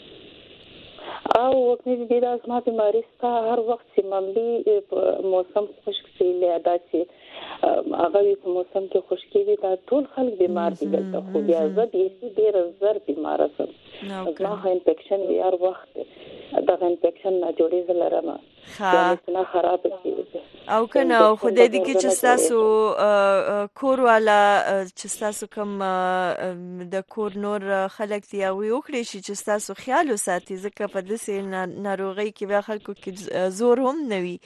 او وکړي دي دا زما بیماری ستا هر وخت چې مملي موسم خشک شي دا چې هغه په موسم کې خشکي وي دا ټول خلک بیمار دي دلته خو بیا زه ډېر زر بیماره سم زما انفیکشن دی هر وخت دغه انفیکشن نه جوړېږي لرم څنګه خراب شي او کنه خدای دې کې چې تاسو کور والا چې تاسو کوم د کور نور خلک دی او وکړي چې تاسو خیال وساتي ځکه په داسې ناروغي کې به خلکو کې زور هم نه وي.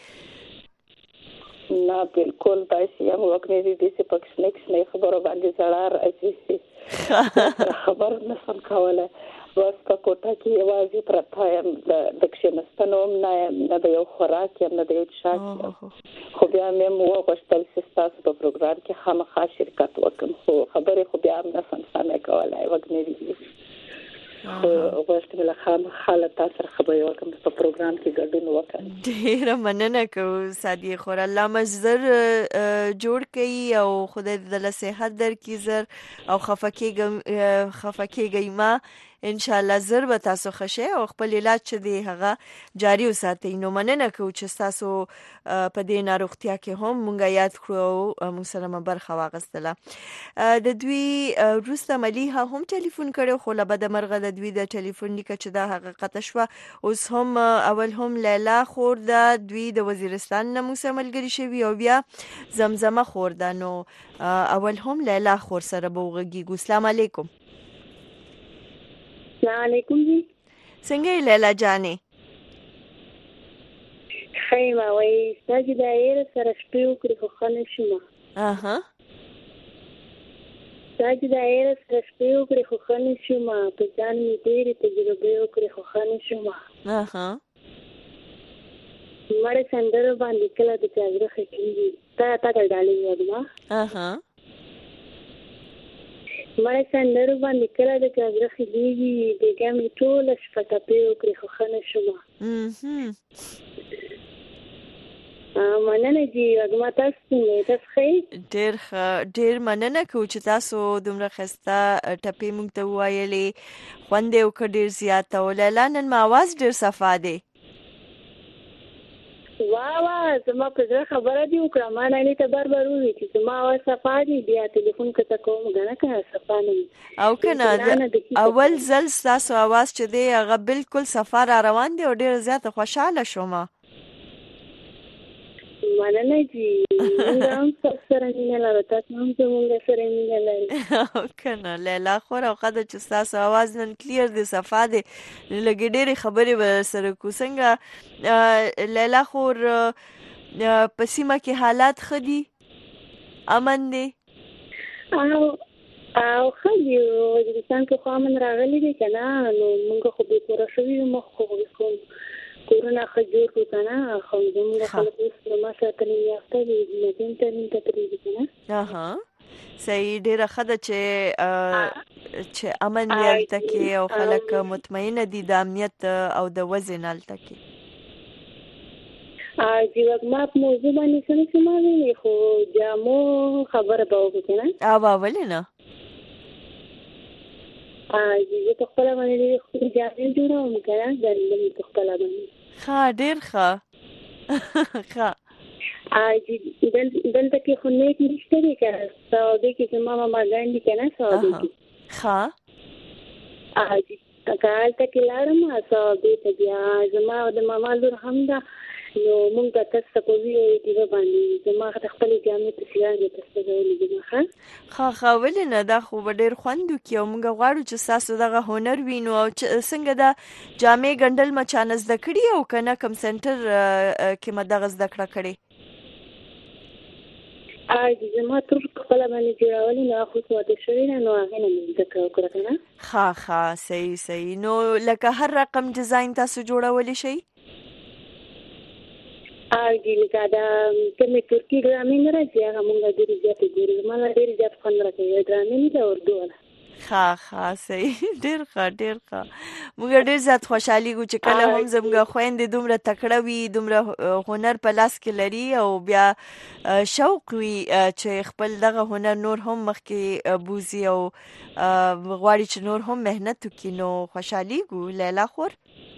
نه بالکل داسې یم وکړې دي چې پکښنیک خبرو باندې زړه راځي خبر نه سم کوله بس په کوټه کې یوازې پرته یم د کښېنستنو نه د یو خوراک یم نه د یو څښاک خو بیا مې وغوښتل چې ستاسو په پروګرام کې خامخا شرکت وکړم خو خبرې خو بیا هم نه سم سمې کولی وکړې دي خو غوښتم له خامخا له تاسو سره خبرې وکړم په پروګرام کې ګډون وکړم. ډېره مننه کوو سادیه خور الله مزر جوړ کړي او خدای دې له صحت درکړي زر او خفه کېږئ ما ان شاء الله زر به تاسو خشه او خپل علاج چې دی هغه جاری وساتئ. نو مننه کوو چې تاسو په دې ناروغتیا کې هم مونږه یاد کړو او موږ سره برخه واغستله. د دوی روسته مليحه هم ټلیفون کړو خو له بده مرغه د دوی د ټلیفون لیکه چې دا حقیقت شوه اوس هم اول هم لیلا خور ده دوی د وزیرستان نه موږ سره ملګری شوي او بیا زمزمه خور ده. نو اول هم لیلا خور سره به وغږیږو. السلام علیکم. السلام علیکم جی څنګه لیلا جانې خیمه وای ستاسو د ایر سره شپې وکړي خو خنه شوم ستاسو د ایر سره شپې وکړي خو خنه شوم په ځان می ډېرې تجربې وکړي خو خنه شوم مړ سندره باندې کله د چاغره خکېږي تا ډالې وړم مړ سندره باندې کله د چاغره خکېږي دغه می ټول شپه ټپې وکړي خو خنه شوم مننه جی اګما تاسو نه تاسو ډېر مننه کوم چې تاسو دومره خسته ټپې مونږ ته وایلې خوند یې وکړ ډېر زیات او لیلا نن ما आवाज ډېر صفا دی واه زما په ځای خبره دی وکړه ما نه ته بار وی چې زما आवाज صفا دی بیا ټلیفون کته کوم غواړم که صفا نه او کنه اول ځل تاسو आवाज چې دی هغه بالکل صفا را روان دی او ډېر زیات خوشاله شوم. مننه جی هم سره مینه لرم تاسو هم زموږ سره مینه لرئ کنه لیلا خور او خدای چې تاسو आवाज نن کلیر دی صفا دی لګې ډېرې خبرې به سره کو څنګه لیلا خور په سیمه کې حالات ښه دي امن دی او خدای وزیرستان کې خو امن راغلی دی کنه نو موږ خو به پوره شوي مخ خو کورونا خجور کو کنه خو زموږ خلک اوس ما سره تللی یافته دي مدین ته تللی کنه صحیح ډېره ښه ده چې امن دی هلته کې او خلک مطمئنه دي د امنیت او د وزن هلته کې جی ما په موضوع باندې څه نه سماوي خو جامو خبره به وکړو کنه ولې نه زه په خپله باندې خپل جامې جوړوم کنه د په خپله باندې ډېر ښه دلته کې خو نیک نشته دی کنه سعودي کې زما ماماګان دي کنه سعودي کې که هلته کې لاړم سعودي ته بیا زما د ماما لور هم ده نو مونږ به تاسو ته په ویډیو باندې زما د خپلې جامې په څېر دې تاسو ته ویلې ښه ولې نه دا خو به ډېر خوند وکړي او موږ غواړو چې ستاسو دغه هنر وینو او څنګه دا جامې ګنډل ما چا نه زده کړي او که نه کوم سنټر کې ما دغه زده کړه کړې زما تر خپله باندې جوړولې نو خو واده شوې نه نو هغې نه مې زده کړه وکړه که نه ښه صحیح نو لکه هر رقم ډیزاین تاسو جوړولی شئ لکه دا کومې ترکي ډرامې نه راځي هغه مونږ ډېرې زیاتې ګورو زما ډېرې زیات خوند راکوي ډرامې نه ده اردو والا ښه صحیح ډېر ښه موږ ډېر زیات خوشحالي ګو چې کله هم زموږ خویندې دومره تکړه وي دومره هنر په لاس کې لري او بیا شوق وي چې خپل دغه هنر نور هم مخکې بوزي او غواړي چې نور هم مهنت وکړي نو خوشحالي ګو لیلا خور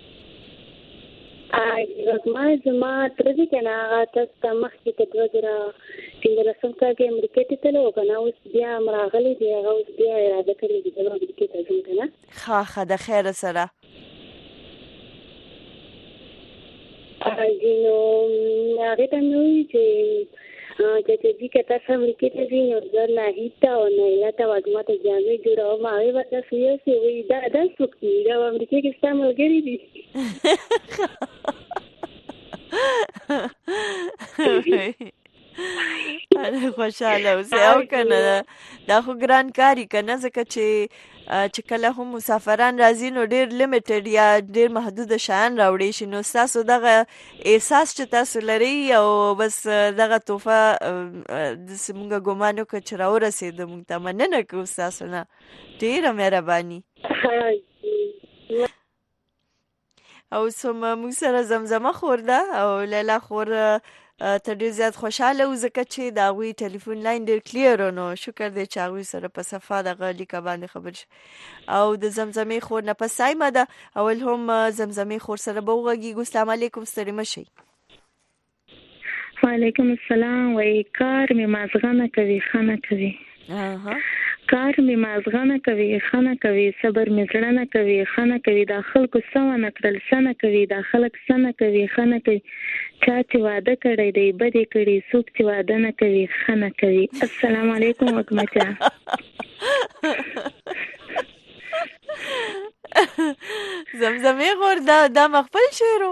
زما تر دې کنه هغه تاسو ته مخکې په 2015 کال کې امریکا ته تلو کنه اوس بیا راغلی دی هغه اوس بیا اراده کړې چې امریکا ته ځم کنه ښه د خیر سره نو هغه ته نو چې دې کته امریکا ته ځي نو زه نه هیته او نه لاته وګما ته ځامې جوړاو ما وی وته سوي وی دا سوکي دا امریکا کې استعمال کړی دي خوشاله اوسه او کنه دا خو ګران کاری کنه ځکه چې کله هم مسافران راځي نو ډیر لیمیټډ یا ډیر محدود شیان راوړي شي نو تاسو دغه احساس چې تاسو لري او بس دغه توفه د سیمونګه ګومانو که چې راورسېده موږ ته مننه کوو تاسو نه ډیره مهرباني او سم موږ سره زمزمه خور ده او لیلا خور ته ډیر زیات خوشاله و ځکه چې د هغوی ټلیفون لاین ډیر کلیر و نو شکر دی چې هغوی سره په صفا دغه لیکه باندې خبر شي او د زمزمې خور نه پس سایمه ده اول هم زمزمې خور سره به وغږیږو السلام علیکم ستړي مه شئ وعلیکم السلام وای کار مې مازغه نه کوي ښه نه کوي کار مې مازغه نه کوي ښه نه کوي صبر مې زړه نه کوي ښه نه کوي دا خلکو څه ونه کړل څه نه کوي دا خلک څه نه کوي ښه نه کوي چا چې واده کړی دی بدې کړي څوک چې واده نه کوي ښه نه کوي السلام علیکم وکمچا زمزمې خور دا مخفل شعرو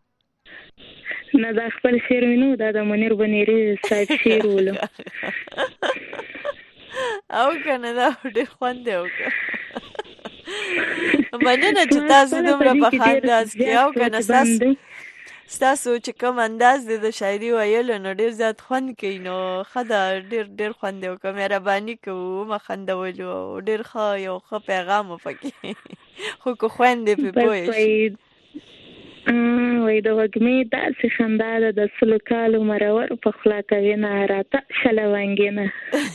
نه دا خپل شعر نو دا د منیر بنيري صاحب شعر ولو او کنه دا ډېر خوند دی او مننه چې تاسو دومره په خانداز کې او کنه ستاسو چې کوم انداز دی د شاعري ویلو نو ډېر زیات خوند کوي نو ښه ده ډېر خوند دی او که مهرباني کوو مخندولو او ډېر ښه یو ښه پیغام و پکې خو که خویندې پې پوه شي وای د وږمې داسې خندا ده د سلو کالو مرور په خوله کوي نه راته شلونګې نه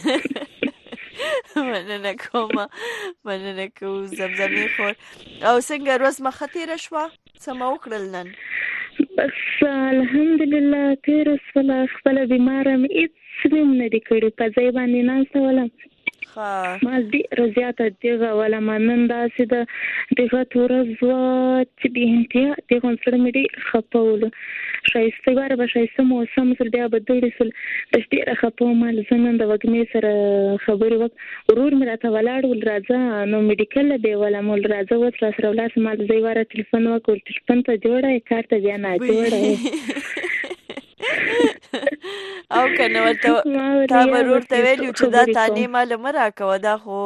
مننه کوو زمزمې خور او څنګه ورځ مخه تېره شوه څه مو وکړل نن بس الحمدلله تېره شوله خپله بیماره مې هېڅ هم نه دي کړي په ځای باندې ناسته وله ما ډېره زیاته دغه ولمه نن داسې د دغه ورځ وه چې بې انتها دغه زړه مې ډېر خفه ولو ښایسته باره به ښایسته موسم سول بیا به دوړې سول بس ډېره خفه وم زه نن د وږمې سره خبرې ورور مې راته ولاړ ول راځه نو میډیکل له بیولم ول راځه اوس راسره ولاړ ما د ځای واره تلیفون وکړ تلیفون ته جوړه یې کار ته بیا ناجوړه یې او کنه ورته تا ورور ته ویلو چې دا تانې مال مه راکوه دا خو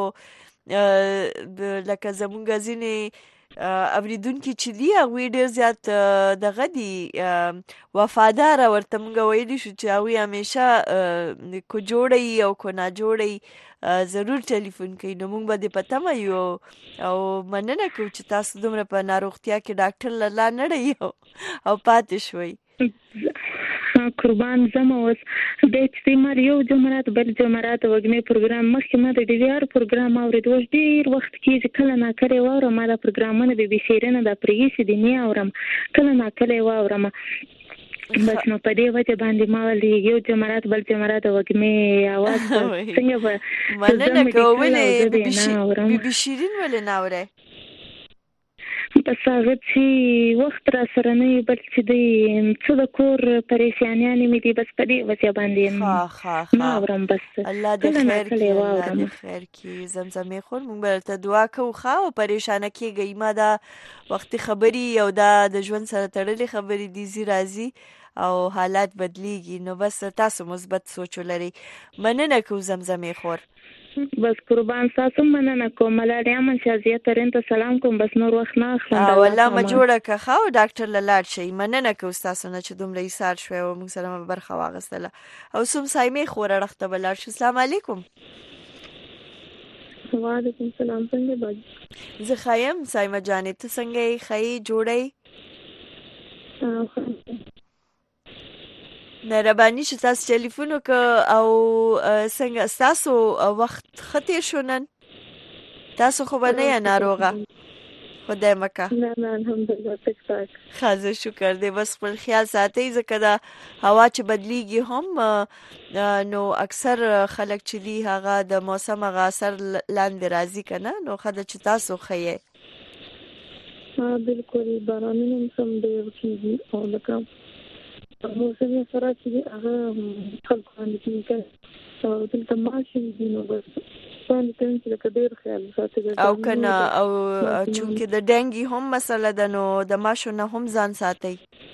لکه زمونږ ځینې اوریدونکي چې دي هغوی ډېر زیات دغه دي وفاداره ورته موږ ویلی شو چې هغوی همیشه کو جوړه یي او کو ناجوړه یي ضرور ټلیفون کوي نو موږ به دې په تمه یو او مننه کوو چې تاسو دومره په ناروغتیا کې ډاکټر له لا نړئ او پاتې شوئ قربان زما اوس د استعمال یو جمعرات بل جمعرات وګنې پروګرام مخکې ما د ډي وی آر پروګرام اورید اوس ډېر وخت کېږي کله ناکله واورم ما دا پروګرامونه د بي سي نه د پرېږدي دي نه اورم کله ناکله واورم بس نو په دې وجه باندې ما ولې یو جمعرات بل جمعرات وګنې आवाज څنګه به مننه کوو ولې بي شیرین ولې نه اورئ بس هغه چې وخت را سره نه وي بل چې دی څه د کور پریشانیانې مې دي بس په دې وجه باندې نه اورم بس الله دې خیر کړي زمزمې خور موږ به درته دعا کوو ښه او پریشانه کېږئ ما دا وختي خبرې او دا د ژوند سره تړلې خبرې دي ځي راځي او حالات بدلیږي نو بس تاسو مثبت سوچ ولرئ مننه کوو زمزمې خور بس قربان تاسو مننه کوم ملالیا من شازیه ترين ته سلام کوم بس نور وخت نه اخلم والله ما جوړه که خو ډاکټر لاړ شي مننه کوم تاسو نه چې دومره ایثار شوي او موږ سره برخه واغستله او سم سایمه خور رخته بلار شو السلام علیکم وعلیکم السلام. څنګه باجی؟ زه خایم سایمه جانې، ته څنګه یې؟ خی جوړی؟ مهرباني چې تاسو ټلیفون وکړه او څنګه ستاسو وخت ښه تېر شو نن؟ تاسو خو به نه یې ناروغه؟ خدای مکه. نه الحمدلله ټیک ټاک. ښه زه شکر دی. بس خپل خیال ساتئ ځکه دا هوا چې بدلیږي هم نو اکثر خلک چې دي هغه د موسم هغه اثر لاندې راځي که نه، نو ښه ده چې تاسو ښه یې. بالکل بارانونه هم سم ډېر کېږي او لکه موسم سره چې دي هغه خلکو باندې کېږي او دلته ماشي دي نو بس باندې چې لکه ډېر خیال ساتي او که نه او چونکې د ډینګي هم مسله ده نو د ماشو نه هم ځان ساتئ.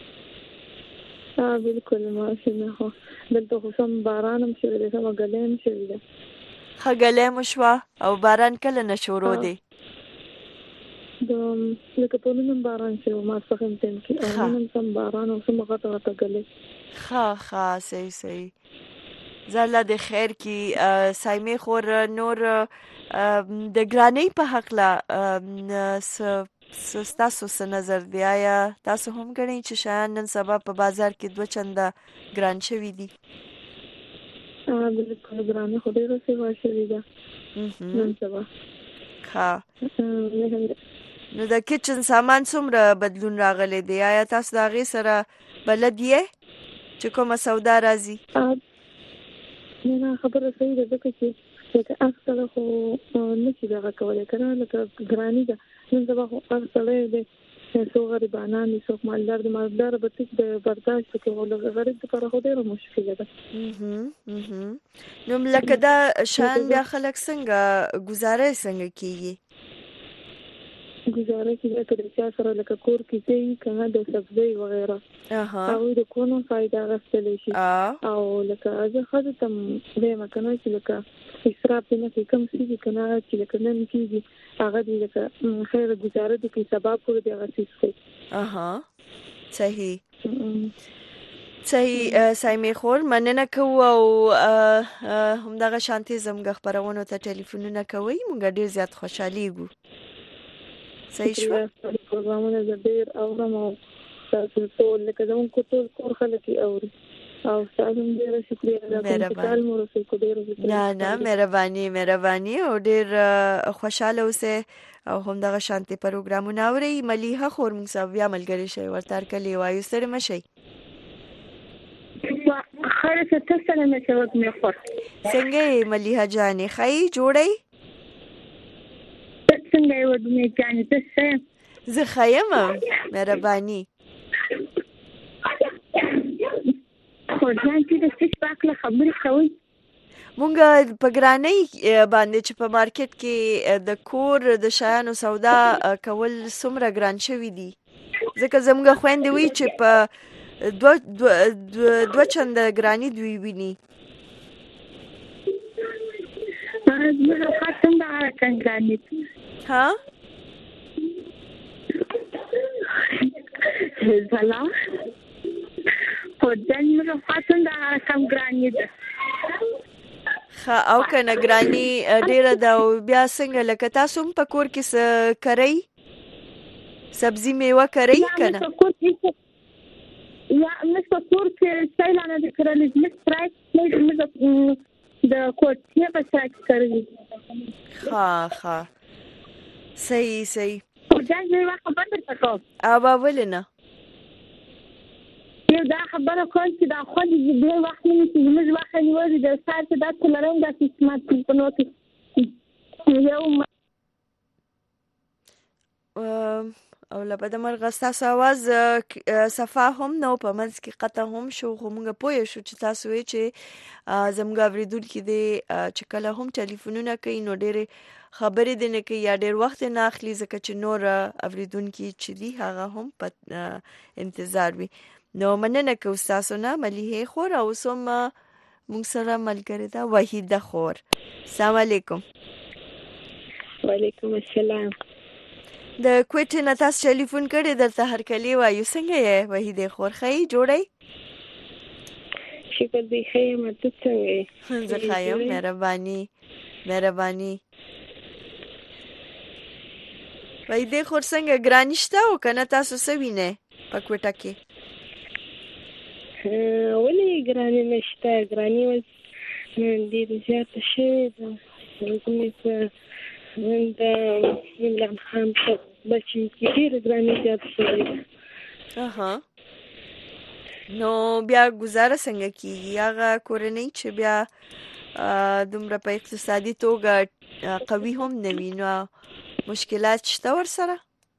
بالکل ماشي نه خو دلته خو سم باران هم شوی دی، سمه ګلی هم شوی دی. ښه ګلی مو شوه او باران کله نه شروع دی؟ لکه پرون هم باران شوی ماسپښین ټایم کې او نن هم سم باران او سمه غټه غټه ګلی. ښه صحیح. زه الله د خیر کی. سایمې خور نور د ګرانۍ په هکله ستاسو څه نظر دی؟ آیا تاسو هم ګڼئ چې شیان نن سبا په بازار کې 2 چنده ګران شوي دي؟ بالکل ګرانۍ خو ډېره سیوا شوې ده نن سبا. ښه نو د کچن سامان څومره بدلون راغلی دی؟ آیا تاسو د هغې سره بلد یې چې کومه سودا راځي؟ نه خبره صحیح ده ځکه چې اکثر خو نه شي دغه کولی که نه، لکه ګراني ده نن سبا خو هر سړی دی څو غریبانان دي څوک مالدار دي، مالدار به ټیک د برداشت وکړي خو غریب دپاره خو ډېره مشکله ده. نو لکه دا شیان بیا خلک څنګه ګزاره څنګه کېږي؟ گزاره کېږي که د چا سره لکه کور کې کوي که نه د سبزۍ وغیره هغوی د کور نه فایده اخیستلی شي او لکه زه ښځو ته وایم که نه چې لکه اسراف دې نه کړي، کوم څیز که نه چې لکه نن کېږي هغه دې لکه خیر ګزاره دې کړي سبا پورې دې هغه څیز کوي. صحیح سایمې خور مننه کوو او همدغه شانتې زموږ خپرونو ته ټلیفونونه کوئ، موږ ډېر زیات خوشحالیږو. صحیح شو. پروګرامونه زه ډېر اورم او تاسو ټول لکه زموږ ټول کور خلک یې اوري او تاسو هم ډېره شکریه ده کوم کال مو رسوي کو ډېره نه مهرباني او ډېر خوشحاله اوسئ او همدغه شانتې پروګرامونه اورئ. ملیحه خور موږ سره بیا ملګرې شئ ورته هرکلی وایو. ستړي مه شئ. څنګه یې ملیحه جانې؟ ښه جوړئ؟ څنګه یې ودونې جانې ته څه؟ زه ښه یم مهرباني. خو ځان چې د څه په هکله خبرې کوئ مونږ په ګرانۍ باندې چې په مارکیټ کې د کور د شیانو سودا کول څومره ګران شوي دي، ځکه زموږ خویندې وایي چې په 2 چنده ګراني دوی ویني. ها زلا خودن مرفاتون دا کم ګرانی ده. او کنه ګرانی ډیره ده. او بیا څنګه لکه تاسو هم په کور کې څه کرئ؟ سبزي میوه کرئ کنه؟ یا موږ په کور کې سیلانه د کرنې مس پرایس موږ د کوټې په څیر کوي. ها صحیح. ځان یې واخه باندې تکو اوبه ولنه یو دا خبره کوم چې دا خو دې به وخت نه چې موږ واخه نیولې د سات د تلرنګ د سیستمات په نوټ یو او لپاره د مرغ ستاسو आवाज صفه هم نو په منځ کې قطع هم شو. خو موږ پوه شو چې تاسو یې چې زموږ اوریدونکو دې چې کله هم ټلیفونونه کوي نو ډېرې خبرې دې نه کوي یا ډېر وخت نه اخلي ځکه چې نور اوریدونکي چې دي هغه هم په انتظار وي. نو مننه کوو ستاسو نه ملیحه خور. او اوس هم موږ سره ملګرې ده وحیده خور. السلام علیکم. وعلیکم السلام. د کوټې نه تاسو ټلیفون کړی درته هرکلی وایو. څنګه یې وحیده خور؟ ښه جوړئ؟ شکر دی ښه یم. ته څنګه یې؟ زه ښه یم مهرباني. وای دې خور څنګه ګرانی شته او کنه تاسو څه وینئ په کوټه کې؟ ولې ګرانی نشته؟ ګرانی اوس ډېره زیاته شوې ده. زموږ په د عمران خان په بچي کې ډېره ګرانی زیاته شوې ده. نو بیا ګزاره څنګه کیږي؟ هغه کورنۍ چې بیا دومره په اقتصادي توګه قوي هم نه وي، نو مشکلات شته ورسره؟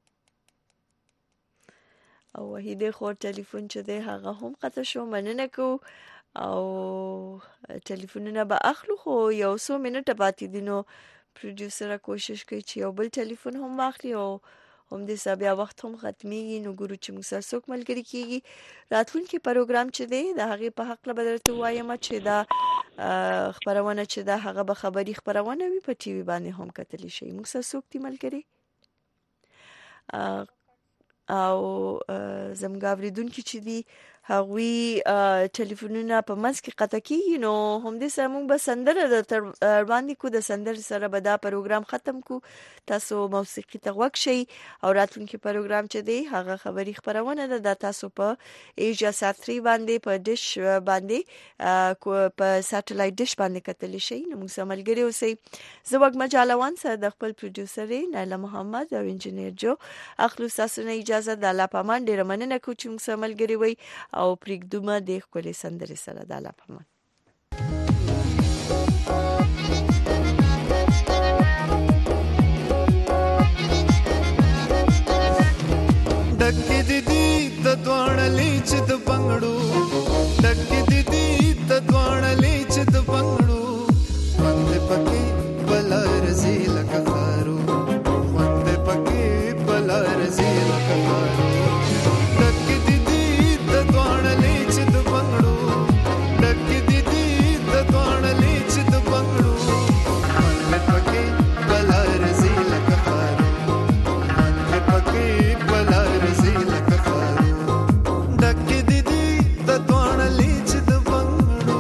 او وحیدې خور ټلیفون چې دی هغه هم قطع شو. مننه کوو او ټلیفونونه به اخلو، خو یو څو منټه پاتې دي، نو پروډیوسره کوشش کوي چې یو بل ټلیفون هم واخلي او هم دې سره بیا وخت هم ختمیږي. نو ګورو چې موږ سره څوک ملګري کیږي. راتلونکي پروګرام چې دی د هغې په هکله به درته ووایم چې دا خپرونه چې ده هغه به خبري خپرونه وي، په ټي وي باندې هم کتلی شي. موږ سره څوک دي ملګري؟ او زموږ اورېدونکي چې دي هغوی ټلیفونونه په منځ کې قطع کیږي، نو همدې سره موږ به سندره درته وړاندې کړو. د سندرې سره به دا پروګرام ختم کړو. تاسو موسیقي ته غوږ شئ او راتلونکي پروګرام چې دی هغه خبري خپرونه ده. دا تاسو په ایجیا سات 3 باندې په ډش باندې په ساتلایت ډش باندې کتلی شئ. نو موږ سره ملګري اوسئ. زه وږمه جالوان سره د خپل پروډیوسر نایله محمد او انجینیر جو اخلو ستاسو نه اجازه. د الله په امان. ډېره مننه کوو چې موږ سره ملګري وئ او پرېږدومه د ښکلې سندرې سره. د الله په امان. ډکې د دې د دواړلې چې د بنګړو، ډکې د دې د دواړلې چې د بنګړو، خوند پکې بلا رزي لکه خارو، خوند پکې بلا رزي لکه خارو. ډکې د دې د دواړلې چې د بنګړو، ډکې د دې د دواړلې چې د بنګړو، خوند پکې بلا رزي لکه خارو، خوند پکې بلا رزي لکه خارو. ډکې د دې د دواړلې چې د بنګړو.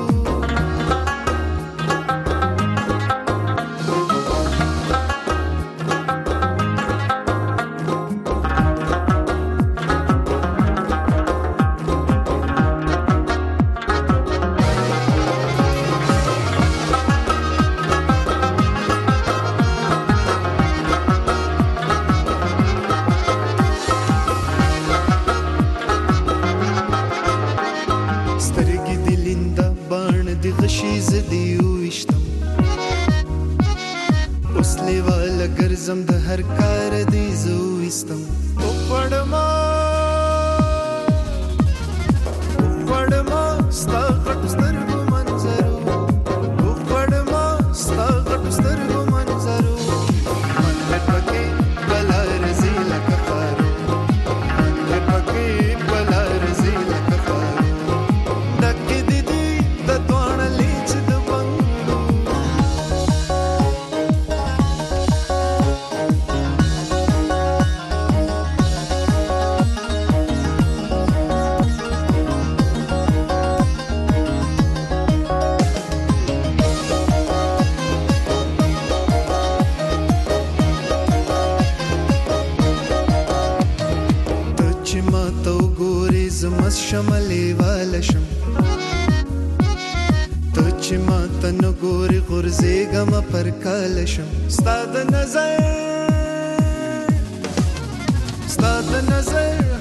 سترګې د لیندا باڼ د غشي زدي وشتم، اوس لیواله ګرځم د هر کار دی زه وستم. وپړما ستا غټو سترګو منظرو، وپړما ستا غټو سترګو منظرو، من مې پکې بلا رزي لکه خارو، من مې پکې بلا رزي لکه خارو. ډکې د دې د دواړلې چې د بنګړو. ته چې ما ته وګورې زه مست شمه لیواله شم، ته چې ما ته نه ګورې غورځېږمه پر کاله شم. ستا د نظر